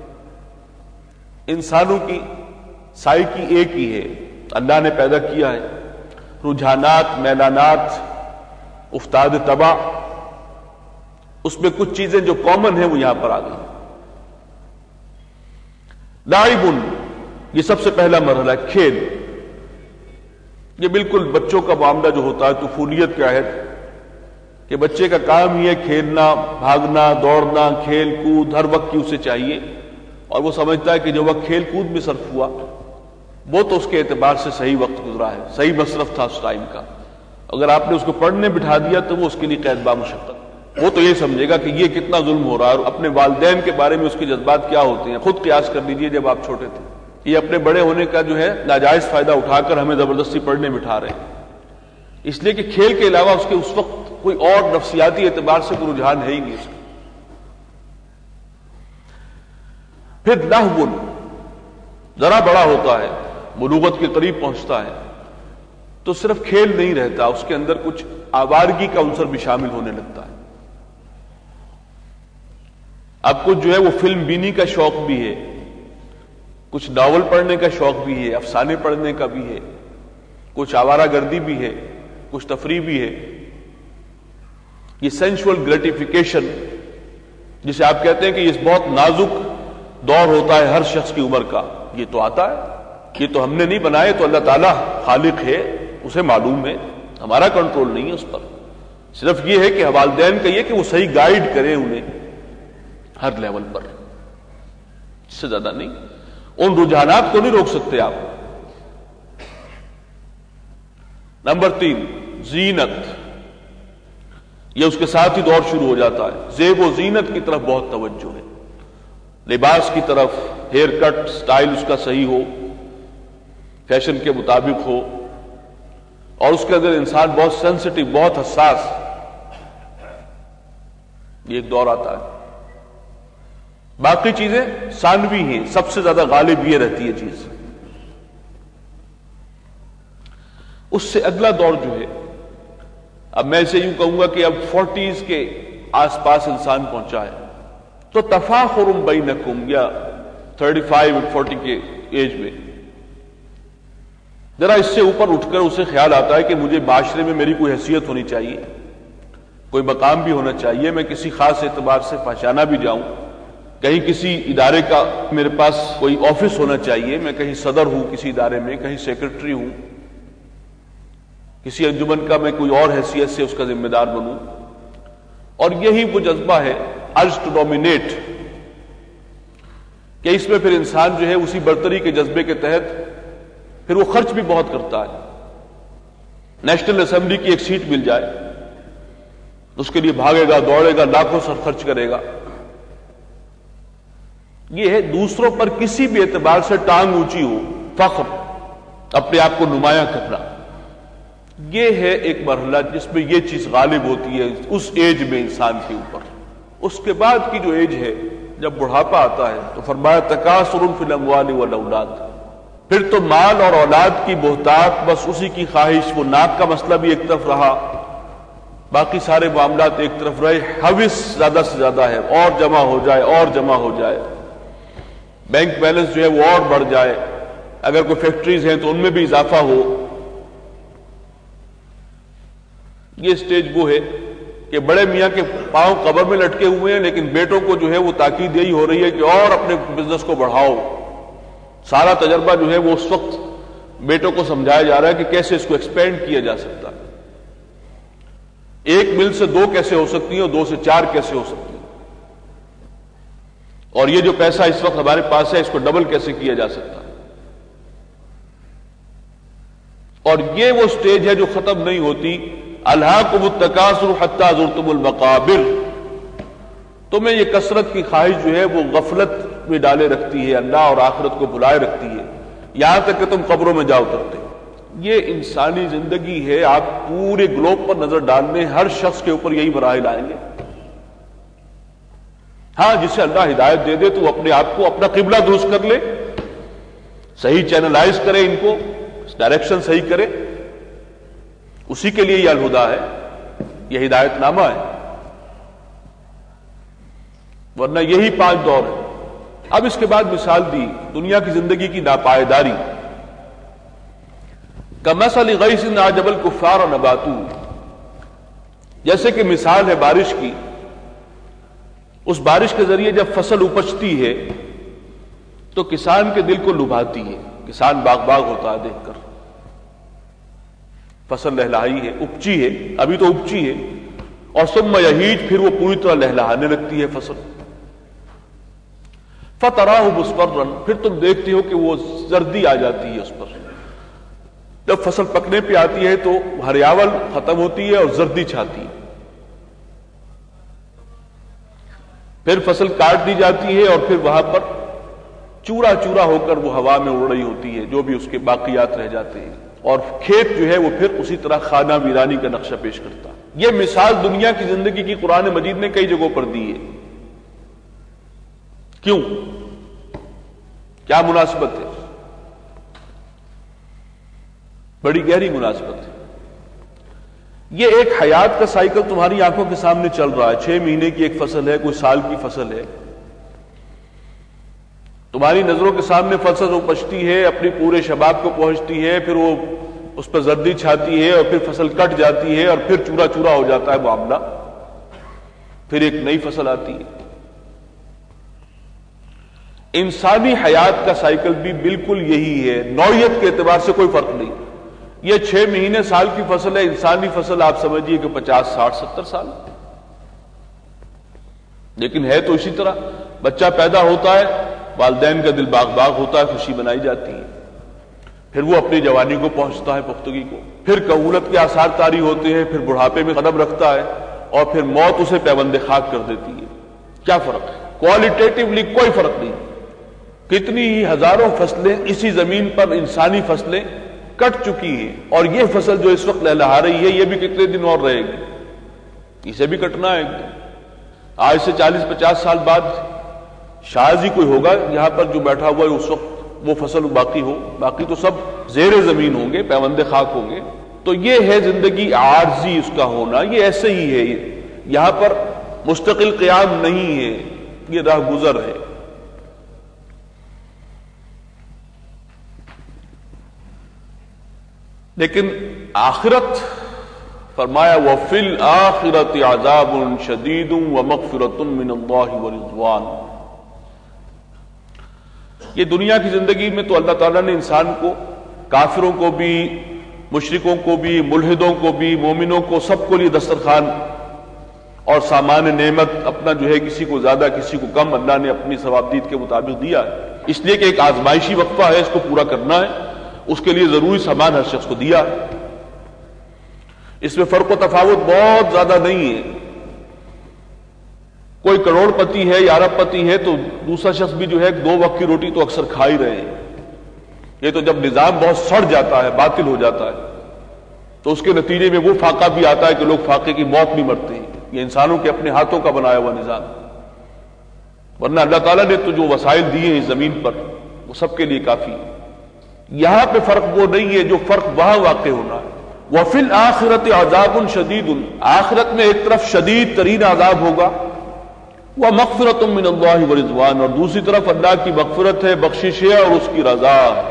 انسانوں کی سائیکی ایک ہی ہے، اللہ نے پیدا کیا ہے. رجحانات، میلانات، افتاد طبع، اس میں کچھ چیزیں جو کامن ہیں وہ یہاں پر آ گئی. لعب، یہ سب سے پہلا مرحلہ ہے، کھیل. یہ بالکل بچوں کا معاملہ جو ہوتا ہے طفولیت کا عہد، کہ بچے کا کام ہی ہے کھیلنا، بھاگنا، دوڑنا، کھیل کود ہر وقت کی اسے چاہیے، اور وہ سمجھتا ہے کہ جو وقت کھیل کود میں صرف ہوا وہ تو اس کے اعتبار سے صحیح وقت گزرا ہے، صحیح مصرف تھا اس ٹائم کا. اگر آپ نے اس کو پڑھنے بٹھا دیا تو وہ اس کے لیے قید با مشقت. وہ تو یہ سمجھے گا کہ یہ کتنا ظلم ہو رہا ہے، اور اپنے والدین کے بارے میں اس کے جذبات کیا ہوتے ہیں خود قیاس کر لیجئے جب آپ چھوٹے تھے. یہ اپنے بڑے ہونے کا جو ہے ناجائز فائدہ اٹھا کر ہمیں زبردستی پڑھنے بٹھا رہے ہیں، اس لیے کہ کھیل کے علاوہ اس کے اس وقت کوئی اور نفسیاتی اعتبار سے کوئی رجحان ہے ہی نہیں اس کا. پھر لہو ذرا بڑا ہوتا ہے، بلوغت کے قریب پہنچتا ہے تو صرف کھیل نہیں رہتا، اس کے اندر کچھ آوارگی کا عنصر بھی شامل ہونے لگتا ہے. اب کچھ جو ہے وہ فلم بینی کا شوق بھی ہے، کچھ ناول پڑھنے کا شوق بھی ہے، افسانے پڑھنے کا بھی ہے، کچھ آوارہ گردی بھی ہے، کچھ تفریح بھی ہے. یہ سینشول گریٹیفیکیشن جسے آپ کہتے ہیں کہ یہ بہت نازک دور ہوتا ہے ہر شخص کی عمر کا، یہ تو آتا ہے، یہ تو ہم نے نہیں بنائے، تو اللہ تعالیٰ خالق ہے، اسے معلوم ہے، ہمارا کنٹرول نہیں ہے اس پر. صرف یہ ہے کہ والدین کا یہ کہ وہ صحیح گائیڈ کرے انہیں ہر لیول پر، اس سے زیادہ نہیں. ان رجحانات کو نہیں روک سکتے آپ. نمبر 3 زینت، یہ اس کے ساتھ ہی دور شروع ہو جاتا ہے. زیب و زینت کی طرف بہت توجہ ہے، لباس کی طرف، ہیئر کٹ سٹائل اس کا صحیح ہو، فیشن کے مطابق ہو، اور اس کے اندر انسان بہت سینسٹیو، بہت حساس. یہ ایک دور آتا ہے. باقی چیزیں ثانوی ہیں، سب سے زیادہ غالب یہ رہتی ہے چیز. اس سے اگلا دور جو ہے، اب میں اسے یوں کہوں گا کہ اب 40s کے آس پاس انسان پہنچا ہے، تو تفاخر بینکم، یا 35 اور 40 کے ایج میں ذرا اس سے اوپر اٹھ کر اسے خیال آتا ہے کہ مجھے معاشرے میں میری کوئی حیثیت ہونی چاہیے، کوئی مقام بھی ہونا چاہیے، میں کسی خاص اعتبار سے پہچانا بھی جاؤں، کہیں کسی ادارے کا میرے پاس کوئی آفس ہونا چاہیے، میں کہیں صدر ہوں کسی ادارے میں، کہیں سیکرٹری ہوں، کسی انجمن کا میں کوئی اور حیثیت سے اس کا ذمہ دار بنوں. اور یہی وہ جذبہ ہے ارج ٹو ڈومینیٹ، کہ اس میں پھر انسان جو ہے اسی برتری کے جذبے کے تحت پھر وہ خرچ بھی بہت کرتا ہے. نیشنل اسمبلی کی ایک سیٹ مل جائے اس کے لیے بھاگے گا، دوڑے گا، لاکھوں سر خرچ کرے گا. یہ ہے دوسروں پر کسی بھی اعتبار سے ٹانگ اونچی ہو، فخر، اپنے آپ کو نمایاں کرنا. یہ ہے ایک مرحلہ جس میں یہ چیز غالب ہوتی ہے اس ایج میں انسان کے اوپر. اس کے بعد کی جو ایج ہے، جب بڑھاپا آتا ہے، تو فرمایا تکاثر فی الاموال والاولاد، پھر تو مال اور اولاد کی بہتات، بس اسی کی خواہش. وہ ناک کا مسئلہ بھی ایک طرف رہا، باقی سارے معاملات ایک طرف رہے. حوث زیادہ سے زیادہ ہے، اور جمع ہو جائے، اور جمع ہو جائے، بینک بیلنس جو ہے وہ اور بڑھ جائے، اگر کوئی فیکٹریز ہیں تو ان میں بھی اضافہ ہو. یہ سٹیج وہ ہے کہ بڑے میاں کے پاؤں قبر میں لٹکے ہوئے ہیں، لیکن بیٹوں کو جو ہے وہ تاکید یہی ہو رہی ہے کہ اور اپنے بزنس کو بڑھاؤ. سارا تجربہ جو ہے وہ اس وقت بیٹوں کو سمجھایا جا رہا ہے کہ کیسے اس کو ایکسپینڈ کیا جا سکتا ہے. 1 مل سے 2 کیسے ہو سکتی ہیں، اور 2 سے 4 کیسے ہو سکتی ہیں، اور یہ جو پیسہ اس وقت ہمارے پاس ہے اس کو ڈبل کیسے کیا جا سکتا ہے. اور یہ وہ سٹیج ہے جو ختم نہیں ہوتی. الہاکم التکاثر حتی زرتم المقابر، تمہیں یہ کثرت کی خواہش جو ہے وہ غفلت میں ڈالے رکھتی ہے، اللہ اور آخرت کو بلائے رکھتی ہے، یہاں تک کہ تم قبروں میں جا اترتے. یہ انسانی زندگی ہے. آپ پورے گلوب پر نظر ڈالنے ہر شخص کے اوپر یہی مراحل آئیں گے. ہاں، جسے اللہ ہدایت دے دے تو وہ اپنے آپ کو اپنا قبلہ درست کر لے، صحیح چینلائز کرے، ان کو ڈائریکشن صحیح کرے، اسی کے لیے یہ الہدا ہے، یہ ہدایت نامہ ہے. ورنہ یہی 5 دور ہے. اب اس کے بعد مثال دی دنیا کی زندگی کی ناپائیداری. کمثل غیث اعجب الکفار نباتہ، جیسے کہ مثال ہے بارش کی. اس بارش کے ذریعے جب فصل اپجتی ہے تو کسان کے دل کو لبھاتی ہے. کسان باغ ہوتا ہے دیکھ کر، فصل لہلائی ہے، اپچی ہے، ابھی تو اپچی ہے، اور ثم یہیج، پھر وہ پوری طرح لہلانے لگتی ہے فصل. فتراہ مصفرا، پھر تم دیکھتے ہو کہ وہ زردی آ جاتی ہے اس پر. جب فصل پکنے پہ آتی ہے تو ہریاول ختم ہوتی ہے اور زردی چھاتی ہے. پھر فصل کاٹ دی جاتی ہے اور پھر وہاں پر چورا چورا ہو کر وہ ہوا میں اڑ رہی ہوتی ہے، جو بھی اس کے باقیات رہ جاتے ہیں، اور کھیت جو ہے وہ پھر اسی طرح خانہ ویرانی کا نقشہ پیش کرتا ہے۔ یہ مثال دنیا کی زندگی کی قرآن مجید نے کئی جگہوں پر دی ہے۔ کیوں؟ کیا مناسبت ہے؟ بڑی گہری مناسبت ہے۔ یہ ایک حیات کا سائیکل تمہاری آنکھوں کے سامنے چل رہا ہے، 6 مہینے کی ایک فصل ہے، کوئی سال کی فصل ہے، تمہاری نظروں کے سامنے فصل اپجتی ہے، اپنی پورے شباب کو پہنچتی ہے، پھر وہ اس پر زردی چھاتی ہے، اور پھر فصل کٹ جاتی ہے، اور پھر چورا چورا ہو جاتا ہے معاملہ، پھر ایک نئی فصل آتی ہے۔ انسانی حیات کا سائیکل بھی بالکل یہی ہے، نوعیت کے اعتبار سے کوئی فرق نہیں۔ یہ 6 مہینے سال کی فصل ہے، انسانی فصل آپ سمجھیے کہ 50 60 70 سال، لیکن ہے تو اسی طرح۔ بچہ پیدا ہوتا ہے، والدین کا دل باغ باغ ہوتا ہے، خوشی منائی جاتی ہے، پھر وہ اپنی جوانی کو پہنچتا ہے، پختگی کو، پھر کہولت کے آثار طاری ہوتے ہیں، پھر بڑھاپے میں قدم رکھتا ہے، اور پھر موت اسے پیوند خاک کر دیتی ہے۔ کیا فرق ہے؟ کوالٹیٹیولی کوئی فرق نہیں۔ کتنی ہی ہزاروں فصلیں اسی زمین پر انسانی فصلیں کٹ چکی ہیں، اور یہ فصل جو اس وقت لہلہا رہی ہے یہ بھی کتنے دن اور رہے گی، اسے بھی کٹنا ہے ایک دن۔ آج سے 40-50 سال بعد شاید ہی کوئی ہوگا یہاں پر جو بیٹھا ہوا ہے اس وقت وہ فصل باقی ہو، باقی تو سب زیر زمین ہوں گے، پیوند خاک ہوں گے۔ تو یہ ہے زندگی عارضی اس کا ہونا، یہ ایسے ہی ہے، یہاں پر مستقل قیام نہیں ہے، یہ راہ گزر ہے۔ لیکن آخرت فرمایا وَفِي الْآخِرَةِ عَذَابٌ شَدِيدٌ وَمَغْفِرَةٌ مِّنَ اللَّهِ وَرِضْوَانٌ۔ یہ دنیا کی زندگی میں تو اللہ تعالیٰ نے انسان کو، کافروں کو بھی، مشرکوں کو بھی، ملحدوں کو بھی، مومنوں کو، سب کو لیے دسترخوان اور سامان نعمت اپنا جو ہے کسی کو زیادہ کسی کو کم اللہ نے اپنی ثوابدید کے مطابق دیا ہے، اس لیے کہ ایک آزمائشی وقفہ ہے، اس کو پورا کرنا ہے، اس کے لیے ضروری سامان ہر شخص کو دیا ہے۔ اس میں فرق و تفاوت بہت زیادہ نہیں ہے۔ کوئی کروڑ پتی ہے یا ارب پتی ہے تو دوسرا شخص بھی جو ہے 2 وقت کی روٹی تو اکثر کھا ہی رہے ہیں۔ یہ تو جب نظام بہت سڑ جاتا ہے، باطل ہو جاتا ہے، تو اس کے نتیجے میں وہ فاقہ بھی آتا ہے کہ لوگ فاقے کی موت بھی مرتے ہیں۔ یہ انسانوں کے اپنے ہاتھوں کا بنایا ہوا نظام، ورنہ اللہ تعالیٰ نے تو جو وسائل دیے ہیں زمین پر وہ سب کے لیے کافی ہے۔ یہاں پہ فرق وہ نہیں ہے جو فرق وہاں واقع ہونا ہے۔ وَفِي الْآخِرَةِ عَذَابٌ شَدِيدٌ، آخرت میں ایک طرف شدید ترین عذاب ہوگا، وَمَغْفِرَةٌ مِّنَ اللَّهِ وَرِضْوَانٌ، اور دوسری طرف اللہ کی مغفرت ہے، بخشش ہے اور اس کی رضا ہے۔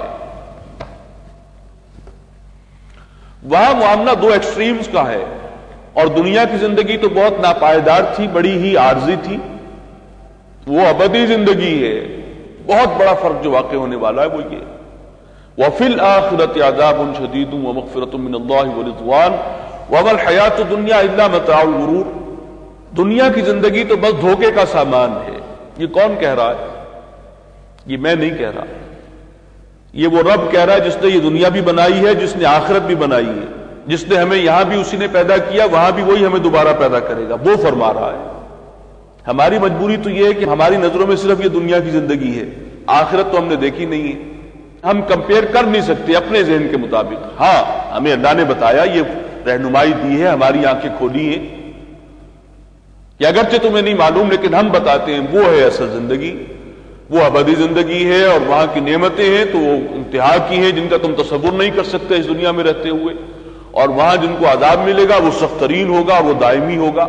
وہاں معاملہ 2 ایکسٹریمز کا ہے، اور دنیا کی زندگی تو بہت ناپائیدار تھی، بڑی ہی عارضی تھی، وہ ابدی زندگی ہے۔ بہت بڑا فرق جو واقع ہونے والا ہے وہ یہ، وَفِي الْآخِرَةِ عَذَابٌ شَدِيدٌ وَمَغْفِرَةٌ مِّنَ اللَّهِ وَرِضْوَانٌ وَمَا الْحَيَاةُ الدُّنْيَا إِلَّا مَتَاعُ الْغُرُورِ۔ دنیا کی زندگی تو بس دھوکے کا سامان ہے۔ یہ کون کہہ رہا ہے؟ یہ میں نہیں کہہ رہا، یہ وہ رب کہہ رہا ہے جس نے یہ دنیا بھی بنائی ہے، جس نے آخرت بھی بنائی ہے، جس نے ہمیں یہاں بھی اسی نے پیدا کیا، وہاں بھی وہی ہمیں دوبارہ پیدا کرے گا، وہ فرما رہا ہے۔ ہماری مجبوری تو یہ ہے کہ ہماری نظروں میں صرف یہ دنیا کی زندگی ہے، آخرت تو ہم نے دیکھی نہیں ہے، ہم کمپیئر کر نہیں سکتے اپنے ذہن کے مطابق۔ ہاں ہمیں اللہ نے بتایا، یہ رہنمائی دی ہے، ہماری آنکھیں کھولی ہیں کہ اگرچہ تمہیں نہیں معلوم لیکن ہم بتاتے ہیں وہ ہے اصل زندگی، وہ ابدی زندگی ہے، اور وہاں کی نعمتیں ہیں تو وہ انتہا کی ہیں جن کا تم تصور نہیں کر سکتے اس دنیا میں رہتے ہوئے، اور وہاں جن کو عذاب ملے گا وہ سخت ترین ہوگا، وہ دائمی ہوگا۔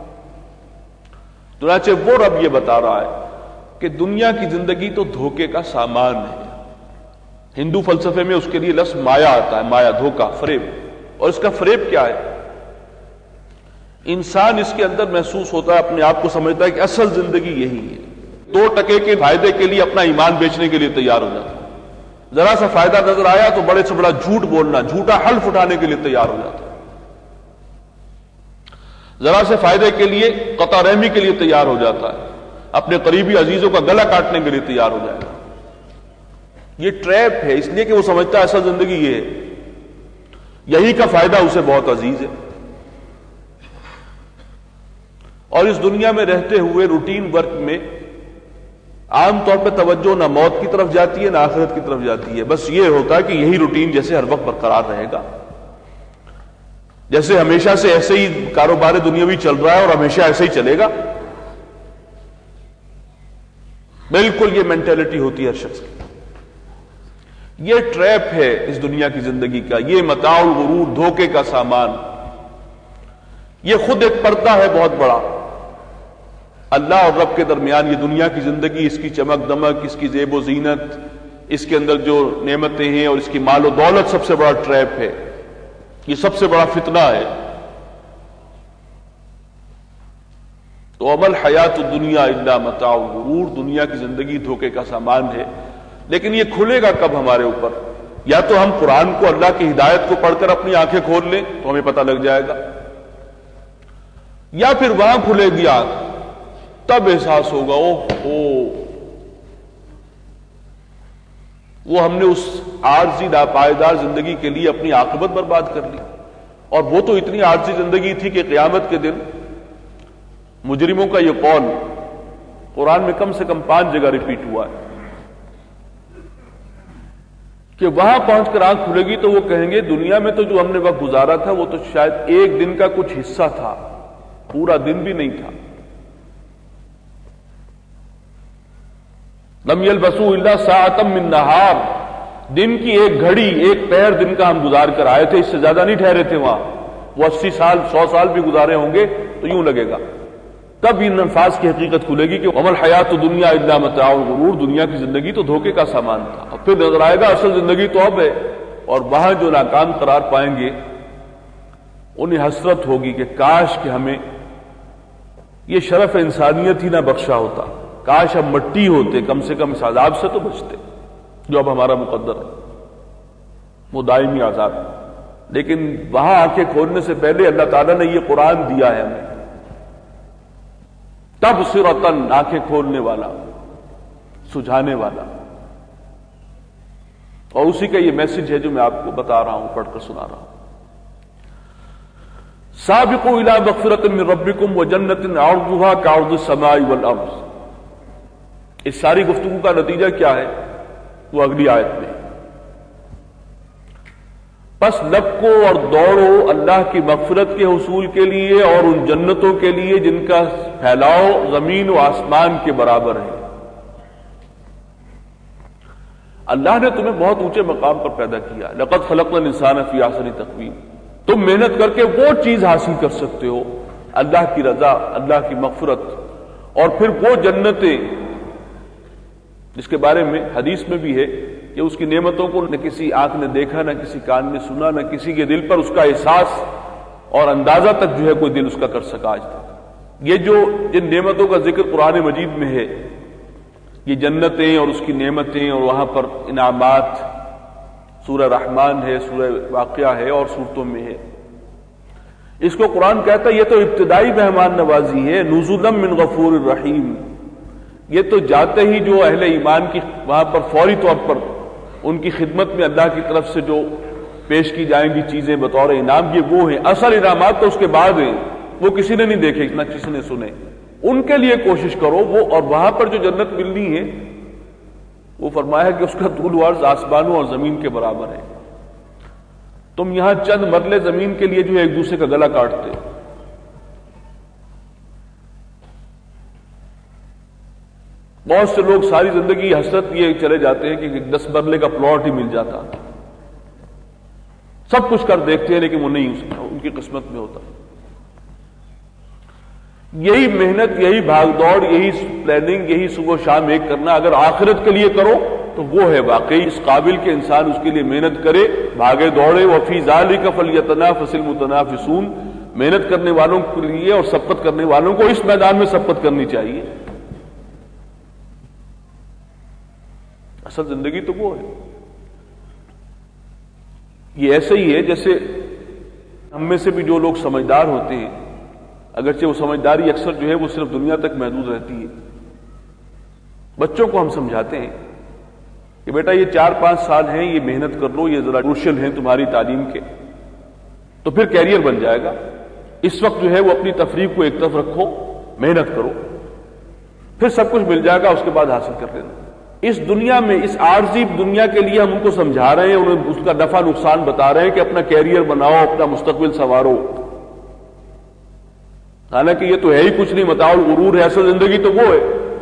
چنانچہ وہ رب یہ بتا رہا ہے کہ دنیا کی زندگی تو دھوکے کا سامان ہے۔ ہندو فلسفے میں اس کے لیے لفظ مایا آتا ہے، مایا، دھوکا، فریب۔ اور اس کا فریب کیا ہے؟ انسان اس کے اندر محسوس ہوتا ہے، اپنے آپ کو سمجھتا ہے کہ اصل زندگی یہی ہے، 2 ٹکے کے فائدے کے لیے اپنا ایمان بیچنے کے لیے تیار ہو جاتا ہے، ذرا سا فائدہ نظر آیا تو بڑے سے بڑا جھوٹ بولنا، جھوٹا حلف اٹھانے کے لیے تیار ہو جاتا ہے، ذرا سے فائدے کے لیے قطع رحمی کے لیے تیار ہو جاتا ہے، اپنے قریبی عزیزوں کا گلا کاٹنے کے لیے تیار ہو جائے گا۔ یہ ٹریپ ہے، اس لیے کہ وہ سمجھتا ہے اصل زندگی یہ ہے، یہی کا فائدہ اسے بہت عزیز ہے۔ اور اس دنیا میں رہتے ہوئے روٹین ورک میں عام طور پہ توجہ نہ موت کی طرف جاتی ہے نہ آخرت کی طرف جاتی ہے. بس یہ ہوتا ہے کہ یہی روٹین جیسے ہر وقت برقرار رہے گا، جیسے ہمیشہ سے ایسے ہی کاروبار دنیاوی چل رہا ہے اور ہمیشہ ایسے ہی چلے گا. بالکل یہ مینٹلٹی ہوتی ہے ہر شخص کی. یہ ٹریپ ہے اس دنیا کی زندگی کا، یہ متاع الغرور، دھوکے کا سامان. یہ خود ایک پردہ ہے بہت بڑا اللہ اور رب کے درمیان. یہ دنیا کی زندگی، اس کی چمک دمک، اس کی زیب و زینت، اس کے اندر جو نعمتیں ہیں اور اس کی مال و دولت سب سے بڑا ٹریپ ہے، یہ سب سے بڑا فتنہ ہے. تو عمل حیات الدنیا الا متاع الغرور، دنیا کی زندگی دھوکے کا سامان ہے. لیکن یہ کھلے گا کب ہمارے اوپر؟ یا تو ہم قرآن کو، اللہ کی ہدایت کو پڑھ کر اپنی آنکھیں کھول لیں تو ہمیں پتہ لگ جائے گا، یا پھر وہاں کھلے گی آنکھ تب احساس ہوگا وہ ہم نے اس عارضی ناپائیدار زندگی کے لیے اپنی عاقبت برباد کر لی. اور وہ تو اتنی عارضی زندگی تھی کہ قیامت کے دن مجرموں کا یہ قول قرآن میں کم سے کم 5 جگہ ریپیٹ ہوا ہے کہ وہاں پہنچ کر آنکھ کھلے گی تو وہ کہیں گے دنیا میں تو جو ہم نے وقت گزارا تھا وہ تو شاید ایک دن کا کچھ حصہ تھا، پورا دن بھی نہیں تھا. لم یلبسوا الا ساعۃ من نہار، دن کی ایک گھڑی، ایک پہر دن کا ہم گزار کر آئے تھے، اس سے زیادہ نہیں ٹھہرے تھے وہاں. وہ 80 سال 100 سال بھی گزارے ہوں گے تو یوں لگے گا. تب ان الفاظ کی حقیقت کھلے گی کہ عمل حیات دنیا الا متاع الغرور، دنیا کی زندگی تو دھوکے کا سامان تھا. اور پھر نظر آئے گا اصل زندگی تو اب ہے. اور وہاں جو ناکام قرار پائیں گے انہیں حسرت ہوگی کہ کاش کہ ہمیں یہ شرف انسانیت ہی نہ بخشا ہوتا، کاش ہم مٹی ہوتے، کم سے کم اس عذاب سے تو بچتے جو اب ہمارا مقدر ہے، وہ دائمی عذاب. لیکن وہاں آنکھیں کھولنے سے پہلے اللہ تعالیٰ نے یہ قرآن دیا ہے ہمیں، تبصرۃً، آنکھیں کھولنے والا، سجھانے والا. اور اسی کا یہ میسج ہے جو میں آپ کو بتا رہا ہوں، پڑھ کر سنا رہا ہوں. سابقوا الی مغفرۃ من ربکم وجنۃ عرضها کعرض السماء والارض. اس ساری گفتگو کا نتیجہ کیا ہے وہ اگلی آیت میں. پس لپکو اور دوڑو اللہ کی مغفرت کے حصول کے لیے اور ان جنتوں کے لیے جن کا پھیلاؤ زمین و آسمان کے برابر ہے. اللہ نے تمہیں بہت اونچے مقام پر پیدا کیا. لقد خلقنا الانسان فی احسن تقویم. تم محنت کر کے وہ چیز حاصل کر سکتے ہو، اللہ کی رضا، اللہ کی مغفرت، اور پھر وہ جنتیں جس کے بارے میں حدیث میں بھی ہے کہ اس کی نعمتوں کو نہ کسی آنکھ نے دیکھا، نہ کسی کان نے سنا، نہ کسی کے دل پر اس کا احساس اور اندازہ تک جو ہے کوئی دل اس کا کر سکا آج تک. یہ جو جن نعمتوں کا ذکر قرآن مجید میں ہے، یہ جنتیں اور اس کی نعمتیں اور وہاں پر انعامات، سورہ رحمان ہے، سورہ واقعہ ہے اور صورتوں میں ہے. اس کو قرآن کہتا ہے یہ تو ابتدائی مہمان نوازی ہے، نزلا من غفور الرحیم. یہ تو جاتے ہی جو اہل ایمان کی وہاں پر فوری طور پر ان کی خدمت میں اللہ کی طرف سے جو پیش کی جائیں گی چیزیں بطور انعام، یہ وہ ہیں. اصل انعامات تو اس کے بعد ہیں، وہ کسی نے نہیں دیکھے، نہ کسی نے سنے. ان کے لیے کوشش کرو وہ، اور وہاں پر جو جنت ملنی ہے وہ فرمایا کہ اس کا طول و عرض آسمانوں اور زمین کے برابر ہے. تم یہاں چند مرلے زمین کے لیے جو ہے ایک دوسرے کا گلا کاٹتے. بہت سے لوگ ساری زندگی حسرت یہ چلے جاتے ہیں کہ 10 مرلے کا پلاٹ ہی مل جاتا، سب کچھ کر دیکھتے ہیں لیکن وہ نہیں ان کی قسمت میں ہوتا. یہی محنت، یہی بھاگ دوڑ، یہی پلاننگ، یہی صبح شام ایک کرنا اگر آخرت کے لیے کرو تو وہ ہے واقعی اس قابل کے انسان اس کے لیے محنت کرے، بھاگے دوڑے. وفی ذالک فلیتنافس المتنافسون. محنت کرنے والوں کے لیے اور سبقت کرنے والوں کو اس میدان میں سبقت کرنی چاہیے. اصل زندگی تو وہ ہے. یہ ایسے ہی ہے جیسے ہم میں سے بھی جو لوگ سمجھدار ہوتے ہیں، اگرچہ وہ سمجھداری اکثر جو ہے وہ صرف دنیا تک محدود رہتی ہے. بچوں کو ہم سمجھاتے ہیں کہ بیٹا یہ 4-5 سال ہیں، یہ محنت کر لو، یہ ذرا کروشل ہیں تمہاری تعلیم کے، تو پھر کیریئر بن جائے گا. اس وقت جو ہے وہ اپنی تفریح کو ایک طرف رکھو محنت کرو، پھر سب کچھ مل جائے گا، اس کے بعد حاصل کر لینا۔ اس دنیا میں، اس عارضی دنیا کے لیے ہم ان کو سمجھا رہے ہیں، انہیں اس کا نفع نقصان بتا رہے ہیں کہ اپنا کیریئر بناؤ، اپنا مستقبل سنوارو، حالانکہ یہ تو ہے ہی کچھ نہیں، متاع الغرور ہے، اصل زندگی تو وہ ہے۔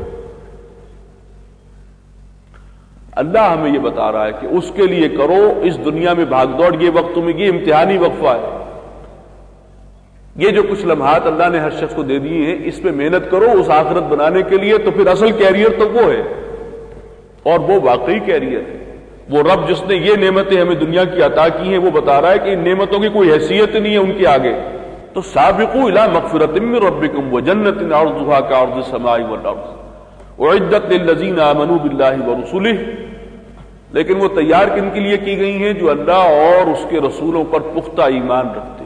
اللہ ہمیں یہ بتا رہا ہے کہ اس کے لیے کرو، اس دنیا میں بھاگ دوڑ، یہ وقت تمہیں، یہ امتحانی وقفہ ہے، یہ جو کچھ لمحات اللہ نے ہر شخص کو دے دیے ہیں، اس پہ محنت کرو اس آخرت بنانے کے لیے، تو پھر اصل کیریئر تو وہ ہے، اور وہ واقعی کیریئر ہے۔ وہ رب جس نے یہ نعمتیں ہمیں دنیا کی عطا کی ہیں، وہ بتا رہا ہے کہ ان نعمتوں کی کوئی حیثیت نہیں ہے ان کے آگے۔ تو سابقوا الی مغفرۃ من ربکم وجنۃ عرضها کعرض السماء والارض اعدت للذین آمنوا باللہ ورسلہ، لیکن وہ تیار کن کے لیے کی گئی ہیں؟ جو اللہ اور اس کے رسولوں پر پختہ ایمان رکھتے ہیں۔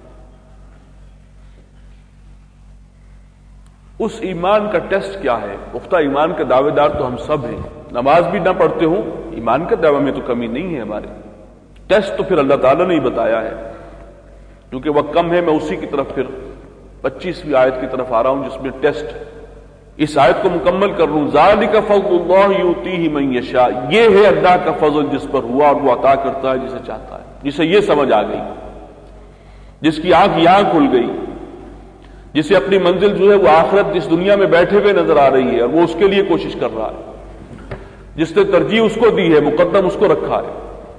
اس ایمان کا ٹیسٹ کیا ہے؟ پختہ ایمان کا دعوے دار تو ہم سب ہیں، نماز بھی نہ پڑھتے ہوں، ایمان کے دعوے میں تو کمی نہیں ہے ہمارے۔ ٹیسٹ تو پھر اللہ تعالیٰ نے ہی بتایا ہے، کیونکہ وقت کم ہے، میں اسی کی طرف پھر 25ویں آیت کی طرف آ رہا ہوں، جس میں ٹیسٹ، اس آیت کو مکمل کر لوں۔ ذالک فضل اللہ یؤتیہ من یشاء، یہ ہے اللہ کا فضل جس پر ہوا، اور وہ عطا کرتا ہے جسے چاہتا ہے۔ جسے یہ سمجھ آ گئی، جس کی آنکھ یہاں کھل گئی، جسے اپنی منزل جو ہے وہ آخرت اس دنیا میں بیٹھے ہوئے نظر آ رہی ہے، اور وہ اس کے لیے کوشش کر رہا ہے، جس نے ترجیح اس کو دی ہے، مقدم اس کو رکھا ہے۔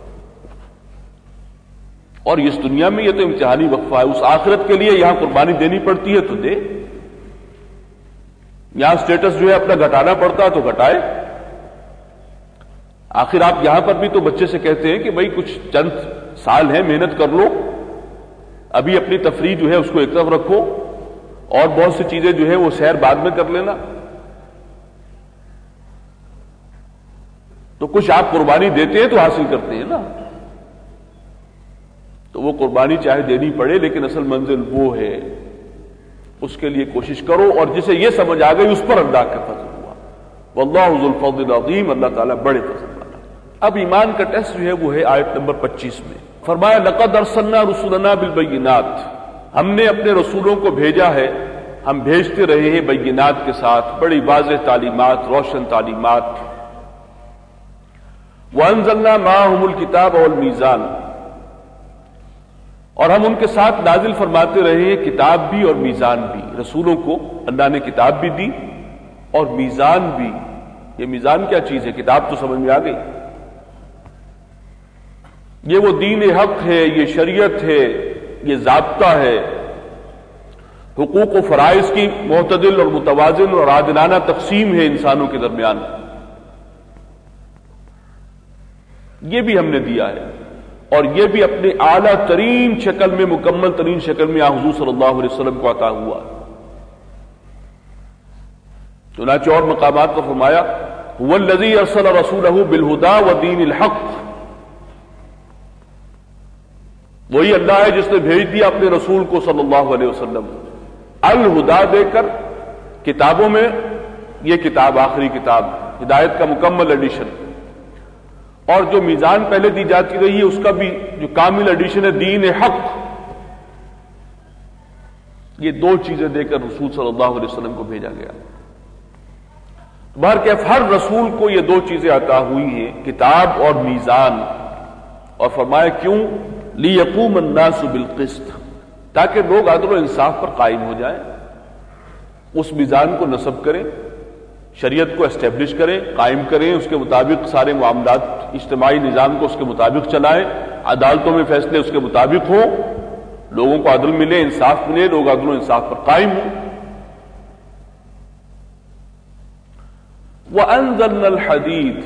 اور اس دنیا میں یہ تو امتحانی وقفہ ہے، اس آخرت کے لیے یہاں قربانی دینی پڑتی ہے تو دے، یہاں سٹیٹس جو ہے اپنا گھٹانا پڑتا ہے تو گھٹائے۔ آخر آپ یہاں پر بھی تو بچے سے کہتے ہیں کہ بھائی کچھ چند سال ہیں، محنت کر لو، ابھی اپنی تفریح جو ہے اس کو ایک طرف رکھو، اور بہت سی چیزیں جو ہے وہ سیر بعد میں کر لینا۔ تو کچھ آپ قربانی دیتے ہیں تو حاصل کرتے ہیں نا، تو وہ قربانی چاہے دینی پڑے، لیکن اصل منزل وہ ہے، اس کے لیے کوشش کرو، اور جسے یہ سمجھ آ گئی اس پر اللہ کا فضل ہوا۔ واللہ ذو الفضل العظیم، اللہ تعالیٰ بڑے فضل والا۔ اب ایمان کا ٹیسٹ جو ہے وہ ہے آیت نمبر 25 میں، فرمایا لقد ارسلنا رسلنا بالبینات، ہم نے اپنے رسولوں کو بھیجا ہے، ہم بھیجتے رہے ہیں بینات کے ساتھ، بڑی واضح تعلیمات، روشن تعلیمات۔ وانزلنا معهم الکتاب والمیزان، اور ہم ان کے ساتھ نازل فرماتے رہے ہیں کتاب بھی اور میزان بھی۔ رسولوں کو اللہ نے کتاب بھی دی اور میزان بھی۔ یہ میزان کیا چیز ہے؟ کتاب تو سمجھ میں آ گئی، یہ وہ دین حق ہے، یہ شریعت ہے، یہ ضابطہ ہے، حقوق و فرائض کی معتدل اور متوازن اور عادلانہ تقسیم ہے انسانوں کے درمیان، یہ بھی ہم نے دیا ہے، اور یہ بھی اپنے اعلیٰ ترین شکل میں، مکمل ترین شکل میں حضور صلی اللہ علیہ وسلم کو عطا ہوا۔ چنانچہ اور مقامات پر فرمایا هو الذی ارسل رسولہ بالہدی ودین الحق، وہی اللہ ہے جس نے بھیج دیا اپنے رسول کو صلی اللہ علیہ وسلم الہدا دے کر، کتابوں میں یہ کتاب آخری کتاب، ہدایت کا مکمل ایڈیشن، اور جو میزان پہلے دی جاتی رہی ہے اس کا بھی جو کامل ایڈیشن ہے دین حق۔ یہ دو چیزیں دے کر رسول صلی اللہ علیہ وسلم کو بھیجا گیا۔ بہرکیف ہر رسول کو یہ دو چیزیں عطا ہوئی ہیں، کتاب اور میزان، اور فرمایا کیوں؟ لیقوم الناس بالقسط، تاکہ لوگ عدل و انصاف پر قائم ہو جائیں، اس میزان کو نصب کریں، شریعت کو اسٹیبلش کریں، قائم کریں، اس کے مطابق سارے معاملات، اجتماعی نظام کو اس کے مطابق چلائیں، عدالتوں میں فیصلے اس کے مطابق ہوں، لوگوں کو عدل ملے، انصاف ملے، لوگ عدل و انصاف پر قائم ہوں۔ وَأَنزَلْنَا الْحَدِيدَ،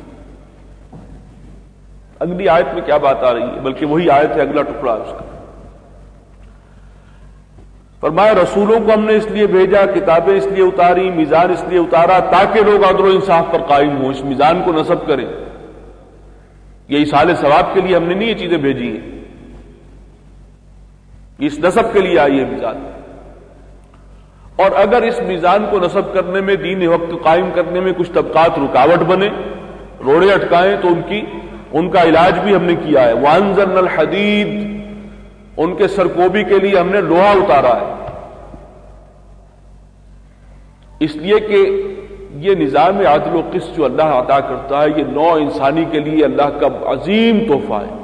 اگلی آیت میں کیا بات آ رہی ہے؟ بلکہ وہی آیت ہے، اگلا ٹکڑا ہے اس کا۔ فرمایا رسولوں کو ہم نے اس لیے بھیجا، کتابیں اس لیے اتاری، میزان اس لیے اتارا تاکہ لوگ عدل و انصاف پر قائم ہوں، اس میزان کو نصب کریں۔ یہ ایصال ثواب کے لیے ہم نے نہیں یہ چیزیں بھیجی ہیں، اس نصب کے لیے آئی ہے میزان۔ اور اگر اس میزان کو نصب کرنے میں، دین حق کو قائم کرنے میں کچھ طبقات رکاوٹ بنے، روڑے اٹکائیں، تو ان کا علاج بھی ہم نے کیا ہے۔ وَأَنزَلْنَا الْحَدِيدَ، ان کے سرکوبی کے لیے ہم نے لوہا اتارا ہے۔ اس لیے کہ یہ نظام عدل و قسط جو اللہ عطا کرتا ہے یہ نوع انسانی کے لیے اللہ کا عظیم تحفہ ہے،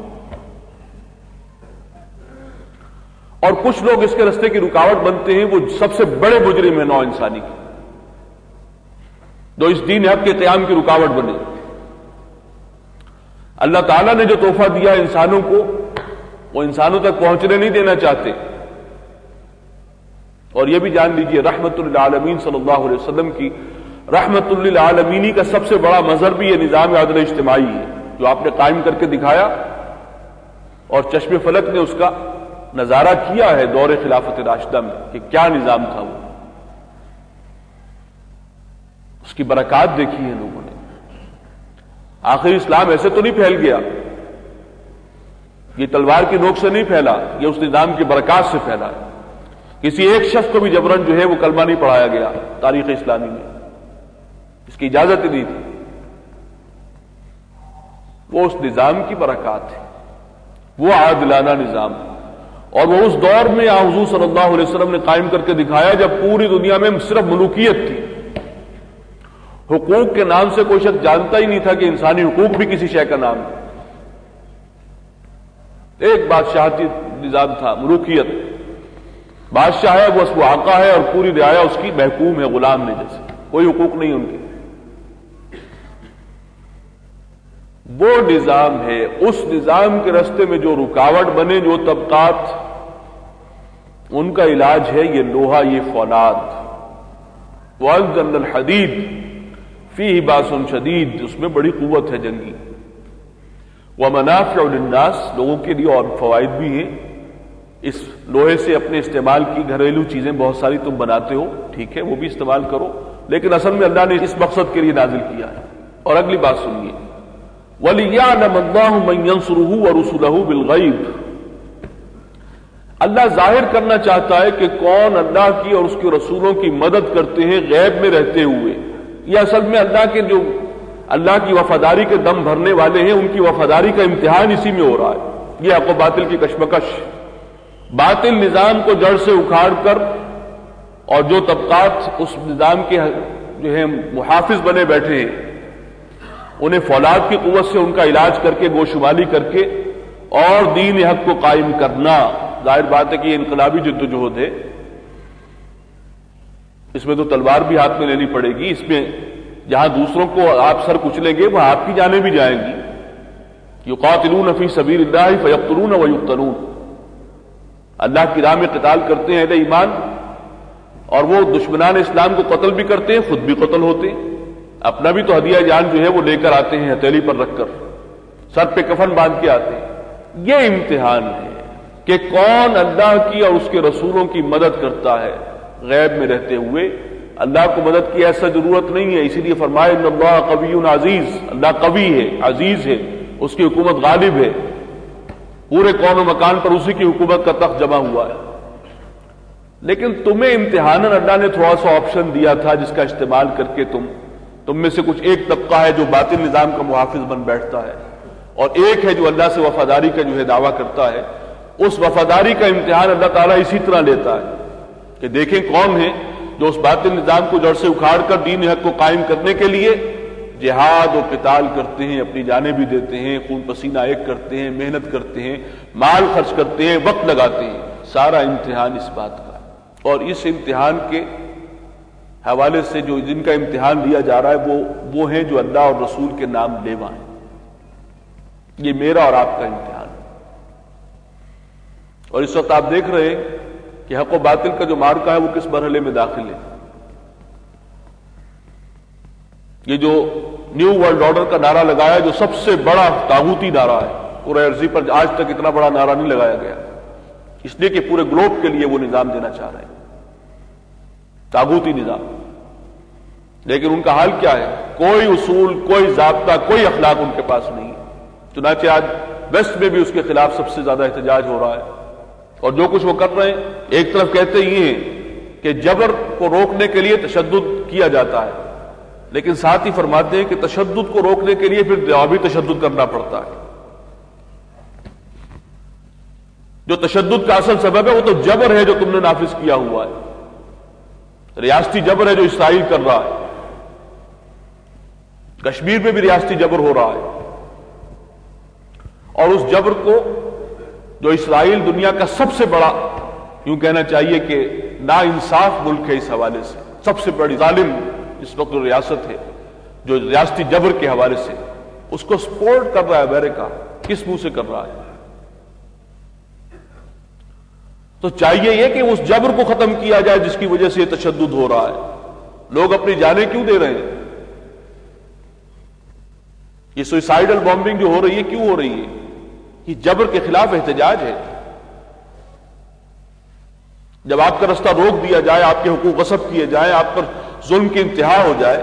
اور کچھ لوگ اس کے راستے کی رکاوٹ بنتے ہیں، وہ سب سے بڑے مجرم ہیں نوع انسانی کے، جو اس دین حق کے قیام کی رکاوٹ بنے۔ اللہ تعالیٰ نے جو تحفہ دیا انسانوں کو وہ انسانوں تک پہنچنے نہیں دینا چاہتے۔ اور یہ بھی جان لیجئے رحمت للعالمین صلی اللہ علیہ وسلم کی رحمت للعالمینی کا سب سے بڑا مظہر بھی یہ نظام عدل اجتماعی ہے جو آپ نے قائم کر کے دکھایا، اور چشم فلک نے اس کا نظارہ کیا ہے دور خلافت راشدہ میں کہ کیا نظام تھا وہ، اس کی برکات دیکھی ہے لوگوں نے۔ آخر اسلام ایسے تو نہیں پھیل گیا، یہ تلوار کی نوک سے نہیں پھیلا، یہ اس نظام کی برکات سے پھیلا ہے۔ کسی ایک شخص کو بھی جبرن جو ہے وہ کلمہ نہیں پڑھایا گیا تاریخ اسلامی میں، اس کی اجازت ہی نہیں تھی۔ وہ اس نظام کی برکات ہے، وہ عادلانہ نظام، اور وہ اس دور میں حضور صلی اللہ علیہ وسلم نے قائم کر کے دکھایا جب پوری دنیا میں صرف ملوکیت تھی، حقوق کے نام سے کوئی شخص جانتا ہی نہیں تھا کہ انسانی حقوق بھی کسی شے کا نام ہے۔ ایک بادشاہتی نظام تھا، ملوکیت، بادشاہ ہے وہ آقا ہے اور پوری رعایا اس کی محکوم ہے، غلام میں جیسے، کوئی حقوق نہیں ان کے۔ وہ نظام ہے، اس نظام کے راستے میں جو رکاوٹ بنے، جو طبقات، ان کا علاج ہے یہ لوہا، یہ فولاد۔ وَأَنزَلْنَا الْحَدِيدَ فِيهِ بَأْسٌ شَدِيدٌ، اس میں بڑی قوت ہے جنگی۔ وَمَنَافِعُ لِلنَّاسِ، لوگوں کے لیے اور فوائد بھی ہیں۔ اس لوہے سے اپنے استعمال کی گھریلو چیزیں بہت ساری تم بناتے ہو، ٹھیک ہے، وہ بھی استعمال کرو، لیکن اصل میں اللہ نے اس مقصد کے لیے نازل کیا ہے۔ اور اگلی بات سنیے، وَلِيَعْلَمَ اللَّهُ مَن يَنصُرُهُ وَرُسُلَهُ بِالْغَيْبِ، اللہ ظاہر کرنا چاہتا ہے کہ کون اللہ کی اور اس کے رسولوں کی مدد کرتے ہیں غیب میں رہتے ہوئے۔ یہ اصل میں اللہ کی وفاداری کے دم بھرنے والے ہیں، ان کی وفاداری کا امتحان اسی میں ہو رہا ہے۔ یہ حق و باطل کی کشمکش، باطل نظام کو جڑ سے اکھاڑ کر، اور جو طبقات اس نظام کے جو ہے محافظ بنے بیٹھے ہیں، انہیں فولاد کی قوت سے ان کا علاج کر کے، گوشمالی کر کے، اور دین حق کو قائم کرنا۔ ظاہر بات ہے کہ یہ انقلابی جدوجہد ہے، اس میں تو تلوار بھی ہاتھ میں لینی پڑے گی، اس میں جہاں دوسروں کو آپ سر کچلیں گے وہاں آپ کی جانیں بھی جائیں گی۔ یقاتلون فی سبیل اللہ فیقتلون ویقتلون، اللہ کی راہ میں قتال کرتے ہیں اہل ایمان، اور وہ دشمنان اسلام کو قتل بھی کرتے ہیں، خود بھی قتل ہوتے ہیں، اپنا بھی تو ہدیہ جان جو ہے وہ لے کر آتے ہیں، ہتھیلی پر رکھ کر، سر پہ کفن باندھ کے آتے ہیں۔ یہ امتحان ہے کہ کون اللہ کی اور اس کے رسولوں کی مدد کرتا ہے غیب میں رہتے ہوئے۔ اللہ کو مدد کی ایسا ضرورت نہیں ہے، اسی لیے فرمایا ان اللہ قوی عزیز، اللہ قوی ہے، عزیز ہے، اس کی حکومت غالب ہے، پورے کون و مکان پر اسی کی حکومت کا تخت جمع ہوا ہے۔ لیکن تمہیں امتحاناً اللہ نے تھوڑا سا آپشن دیا تھا جس کا استعمال کر کے تم میں سے کچھ ایک طبقہ ہے جو باطل نظام کا محافظ بن بیٹھتا ہے، اور ایک ہے جو اللہ سے وفاداری کا جو ہے دعویٰ کرتا ہے۔ اس وفاداری کا امتحان اللہ تعالیٰ اسی طرح لیتا ہے کہ دیکھیں کون ہے جو اس باطل نظام کو جڑ سے اکھاڑ کر دین حق کو قائم کرنے کے لیے جہاد و قتال کرتے ہیں، اپنی جانیں بھی دیتے ہیں، خون پسینہ ایک کرتے ہیں، محنت کرتے ہیں، مال خرچ کرتے ہیں، وقت لگاتے ہیں۔ سارا امتحان اس بات کا ہے، اور اس امتحان کے حوالے سے جو جن کا امتحان لیا جا رہا ہے وہ ہیں جو اللہ اور رسول کے نام لیوا ہیں۔ یہ میرا اور آپ کا امتحان ہے، اور اس وقت آپ دیکھ رہے ہیں کہ حق و باطل کا جو مارکا ہے وہ کس مرحلے میں داخل ہے۔ یہ جو نیو ورلڈ آرڈر کا نعرہ لگایا جو سب سے بڑا طاغوتی نعرہ ہے، پورے عرضی پر آج تک اتنا بڑا نعرہ نہیں لگایا گیا، اس لیے کہ پورے گلوب کے لیے وہ نظام دینا چاہ رہے ہیں، طاغوتی نظام۔ لیکن ان کا حال کیا ہے؟ کوئی اصول، کوئی ضابطہ، کوئی اخلاق ان کے پاس نہیں ہے۔ چنانچہ آج ویسٹ میں بھی اس کے خلاف سب سے زیادہ احتجاج ہو رہا ہے، اور جو کچھ وہ کر رہے ہیں ایک طرف کہتے یہ ہیں کہ جبر کو روکنے کے لیے تشدد کیا جاتا ہے، لیکن ساتھ ہی فرماتے ہیں کہ تشدد کو روکنے کے لیے پھر جوابی تشدد کرنا پڑتا ہے۔ جو تشدد کا اصل سبب ہے وہ تو جبر ہے جو تم نے نافذ کیا ہوا ہے۔ ریاستی جبر ہے جو اسرائیل کر رہا ہے، کشمیر میں بھی ریاستی جبر ہو رہا ہے، اور اس جبر کو جو اسرائیل دنیا کا سب سے بڑا، یوں کہنا چاہیے کہ نا انصاف ملک ہے، اس حوالے سے سب سے بڑی ظالم اس وقت جو ریاست ہے، جو ریاستی جبر کے حوالے سے اس کو سپورٹ کر رہا ہے امریکہ، کس منہ سے کر رہا ہے؟ تو چاہیے یہ کہ اس جبر کو ختم کیا جائے جس کی وجہ سے یہ تشدد ہو رہا ہے۔ لوگ اپنی جانیں کیوں دے رہے ہیں؟ یہ سوئسائیڈل بامبنگ جو ہو رہی ہے کیوں ہو رہی ہے؟ یہ جبر کے خلاف احتجاج ہے۔ جب آپ کا رستہ روک دیا جائے، آپ کے حقوق غصب کیے جائیں، آپ پر ظلم کی انتہا ہو جائے،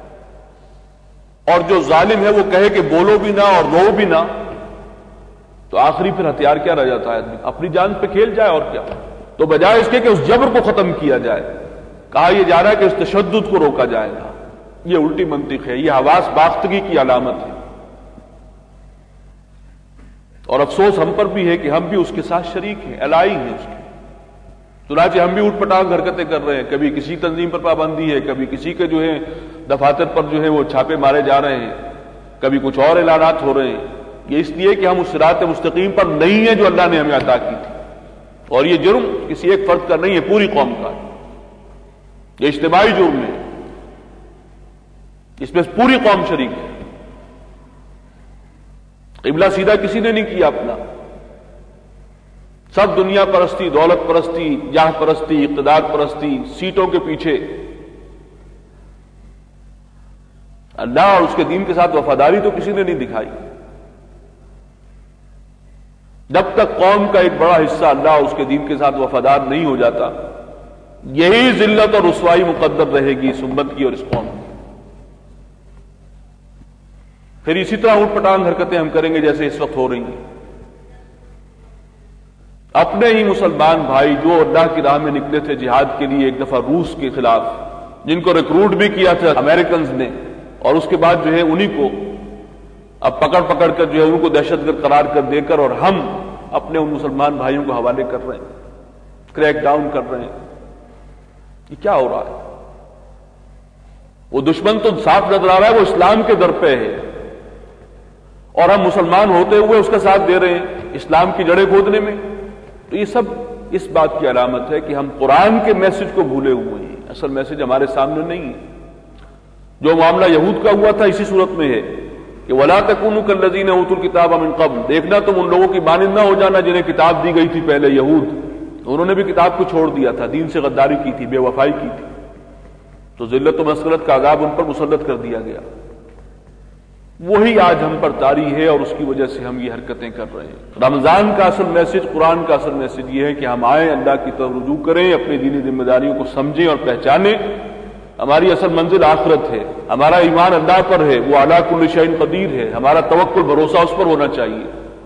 اور جو ظالم ہے وہ کہے کہ بولو بھی نہ اور رو بھی نہ، تو آخری پھر ہتھیار کیا رہ جاتا ہے؟ اپنی جان پہ کھیل جائے اور کیا؟ تو بجائے اس کے کہ اس جبر کو ختم کیا جائے، کہا یہ جا رہا ہے کہ اس تشدد کو روکا جائے گا۔ یہ الٹی منطق ہے، یہ حواس باختگی کی علامت ہے، اور افسوس ہم پر بھی ہے کہ ہم بھی اس کے ساتھ شریک ہیں، الائی ہیں اس کے۔ چنانچہ ہم بھی اٹھ پٹانگ حرکتیں کر رہے ہیں، کبھی کسی تنظیم پر پابندی ہے، کبھی کسی کے جو ہے دفاتر پر جو ہے وہ چھاپے مارے جا رہے ہیں، کبھی کچھ اور اعلانات ہو رہے ہیں۔ یہ اس لیے کہ ہم اس صراط مستقیم پر نہیں ہیں جو اللہ نے ہمیں عطا کی تھی، اور یہ جرم کسی ایک فرد کا نہیں ہے، پوری قوم کا ہے، یہ اجتماعی جرم ہے، اس میں پوری قوم شریک ہے۔ قبلہ سیدھا کسی نے نہیں کیا اپنا، سب دنیا پرستی، دولت پرستی، جاہ پرستی، اقتدار پرستی، سیٹوں کے پیچھے۔ اللہ اور اس کے دین کے ساتھ وفاداری تو کسی نے نہیں دکھائی۔ جب تک قوم کا ایک بڑا حصہ اللہ اور اس کے دین کے ساتھ وفادار نہیں ہو جاتا، یہی ذلت اور رسوائی مقدر رہے گی اس امت کی اور اس قوم کی۔ پھر اسی طرح اٹھ پٹانگ حرکتیں ہم کریں گے جیسے اس وقت ہو رہی ہیں۔ اپنے ہی مسلمان بھائی جو اللہ کی راہ میں نکلے تھے جہاد کے لیے ایک دفعہ روس کے خلاف، جن کو ریکروٹ بھی کیا تھا امریکنز نے، اور اس کے بعد جو ہے انہی کو اب پکڑ کر جو ہے ان کو دہشت گرد قرار کر دے کر، اور ہم اپنے ان مسلمان بھائیوں کو حوالے کر رہے ہیں، کریک ڈاؤن کر رہے ہیں۔ یہ کیا ہو رہا ہے؟ وہ دشمن تو صاف نظر آ رہا ہے، وہ اسلام کے در پہ ہے، اور ہم مسلمان ہوتے ہوئے اس کا ساتھ دے رہے ہیں اسلام کی جڑیں کھودنے میں۔ تو یہ سب اس بات کی علامت ہے کہ ہم قرآن کے میسج کو بھولے ہوئے ہیں، اصل میسج ہمارے سامنے نہیں ہے۔ جو معاملہ یہود کا ہوا تھا اسی صورت میں ہے کہ وَلَا تَكُونُوا كَالَّذِينَ أُوتُوا الْكِتَابَ مِن قَبْلُ، دیکھنا تم ان لوگوں کی مانند نہ ہو جانا جنہیں کتاب دی گئی تھی پہلے، یہود۔ انہوں نے بھی کتاب کو چھوڑ دیا تھا، دین سے غداری کی تھی، بے وفائی کی تھی، تو ذلت و مسکنت کا عذاب ان پر مسلط کر دیا گیا۔ وہی آج ہم پر طاری ہے، اور اس کی وجہ سے ہم یہ حرکتیں کر رہے ہیں۔ رمضان کا اصل میسج، قرآن کا اصل میسج یہ ہے کہ ہم آئیں، اللہ کی طرف رجوع کریں، اپنی دینی ذمہ داریوں کو سمجھیں اور پہچانیں۔ ہماری اصل منزل آخرت ہے، ہمارا ایمان اللہ پر ہے، وہ علی کل شیء قدیر ہے، ہمارا توکل بھروسہ اس پر ہونا چاہیے۔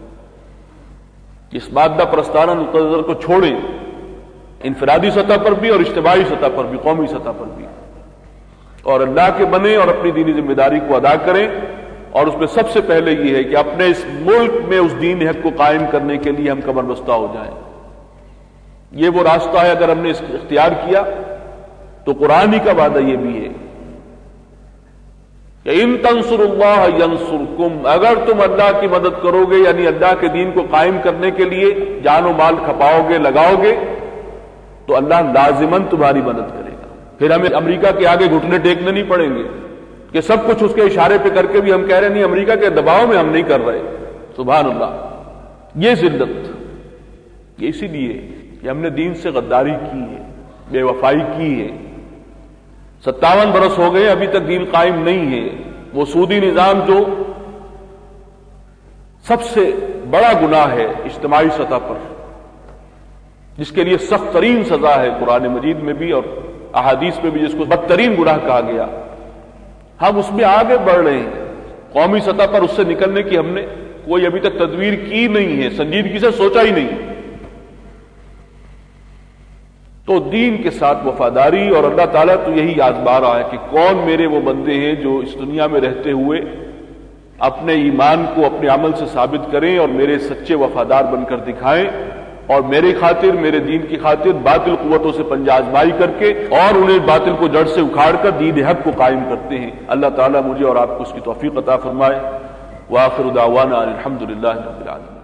اس مادہ پرستانہ نقطہ نظر کو چھوڑیں، انفرادی سطح پر بھی اور اجتماعی سطح پر بھی، قومی سطح پر بھی، اور اللہ کے بنیں اور اپنی دینی ذمہ داری کو ادا کریں۔ اور اس میں سب سے پہلے یہ ہے کہ اپنے اس ملک میں اس دین حق کو قائم کرنے کے لیے ہم کمر بستہ ہو جائیں۔ یہ وہ راستہ ہے، اگر ہم نے اس کو اختیار کیا تو قرآن ہی کا وعدہ یہ بھی ہے کہ ان تنصروا اللہ ینصرکم، اگر تم اللہ کی مدد کرو گے، یعنی اللہ کے دین کو قائم کرنے کے لیے جان و مال کھپاؤ گے، لگاؤ گے، تو اللہ لازماً تمہاری مدد کرے گا۔ پھر ہمیں امریکہ کے آگے گھٹنے ٹیکنے نہیں پڑیں گے کہ سب کچھ اس کے اشارے پہ کر کے بھی ہم کہہ رہے نہیں، امریکہ کے دباؤ میں ہم نہیں کر رہے۔ سبحان اللہ، یہ ذلت، یہ اسی لیے کہ ہم نے دین سے غداری کی ہے، بے وفائی کی ہے۔ 57 برس ہو گئے، ابھی تک دین قائم نہیں ہے۔ وہ سودی نظام جو سب سے بڑا گناہ ہے اجتماعی سطح پر، جس کے لیے سخت ترین سزا ہے قرآن مجید میں بھی اور احادیث میں بھی، جس کو بدترین گناہ کہا گیا، ہم اس میں آگے بڑھ رہے ہیں۔ قومی سطح پر اس سے نکلنے کی ہم نے کوئی ابھی تک تدبیر کی نہیں ہے، سنجیدگی سے سوچا ہی نہیں۔ تو دین کے ساتھ وفاداری، اور اللہ تعالیٰ تو یہی آزما رہا ہے کہ کون میرے وہ بندے ہیں جو اس دنیا میں رہتے ہوئے اپنے ایمان کو اپنے عمل سے ثابت کریں اور میرے سچے وفادار بن کر دکھائیں، اور میری خاطر، میرے دین کی خاطر باطل قوتوں سے پنجہ آزمائی کر کے اور انہیں باطل کو جڑ سے اکھاڑ کر دین حق کو قائم کرتے ہیں۔ اللہ تعالیٰ مجھے اور آپ کو اس کی توفیق عطا فرمائے۔ وآخر دعوانا الحمد للہ رب العالمین۔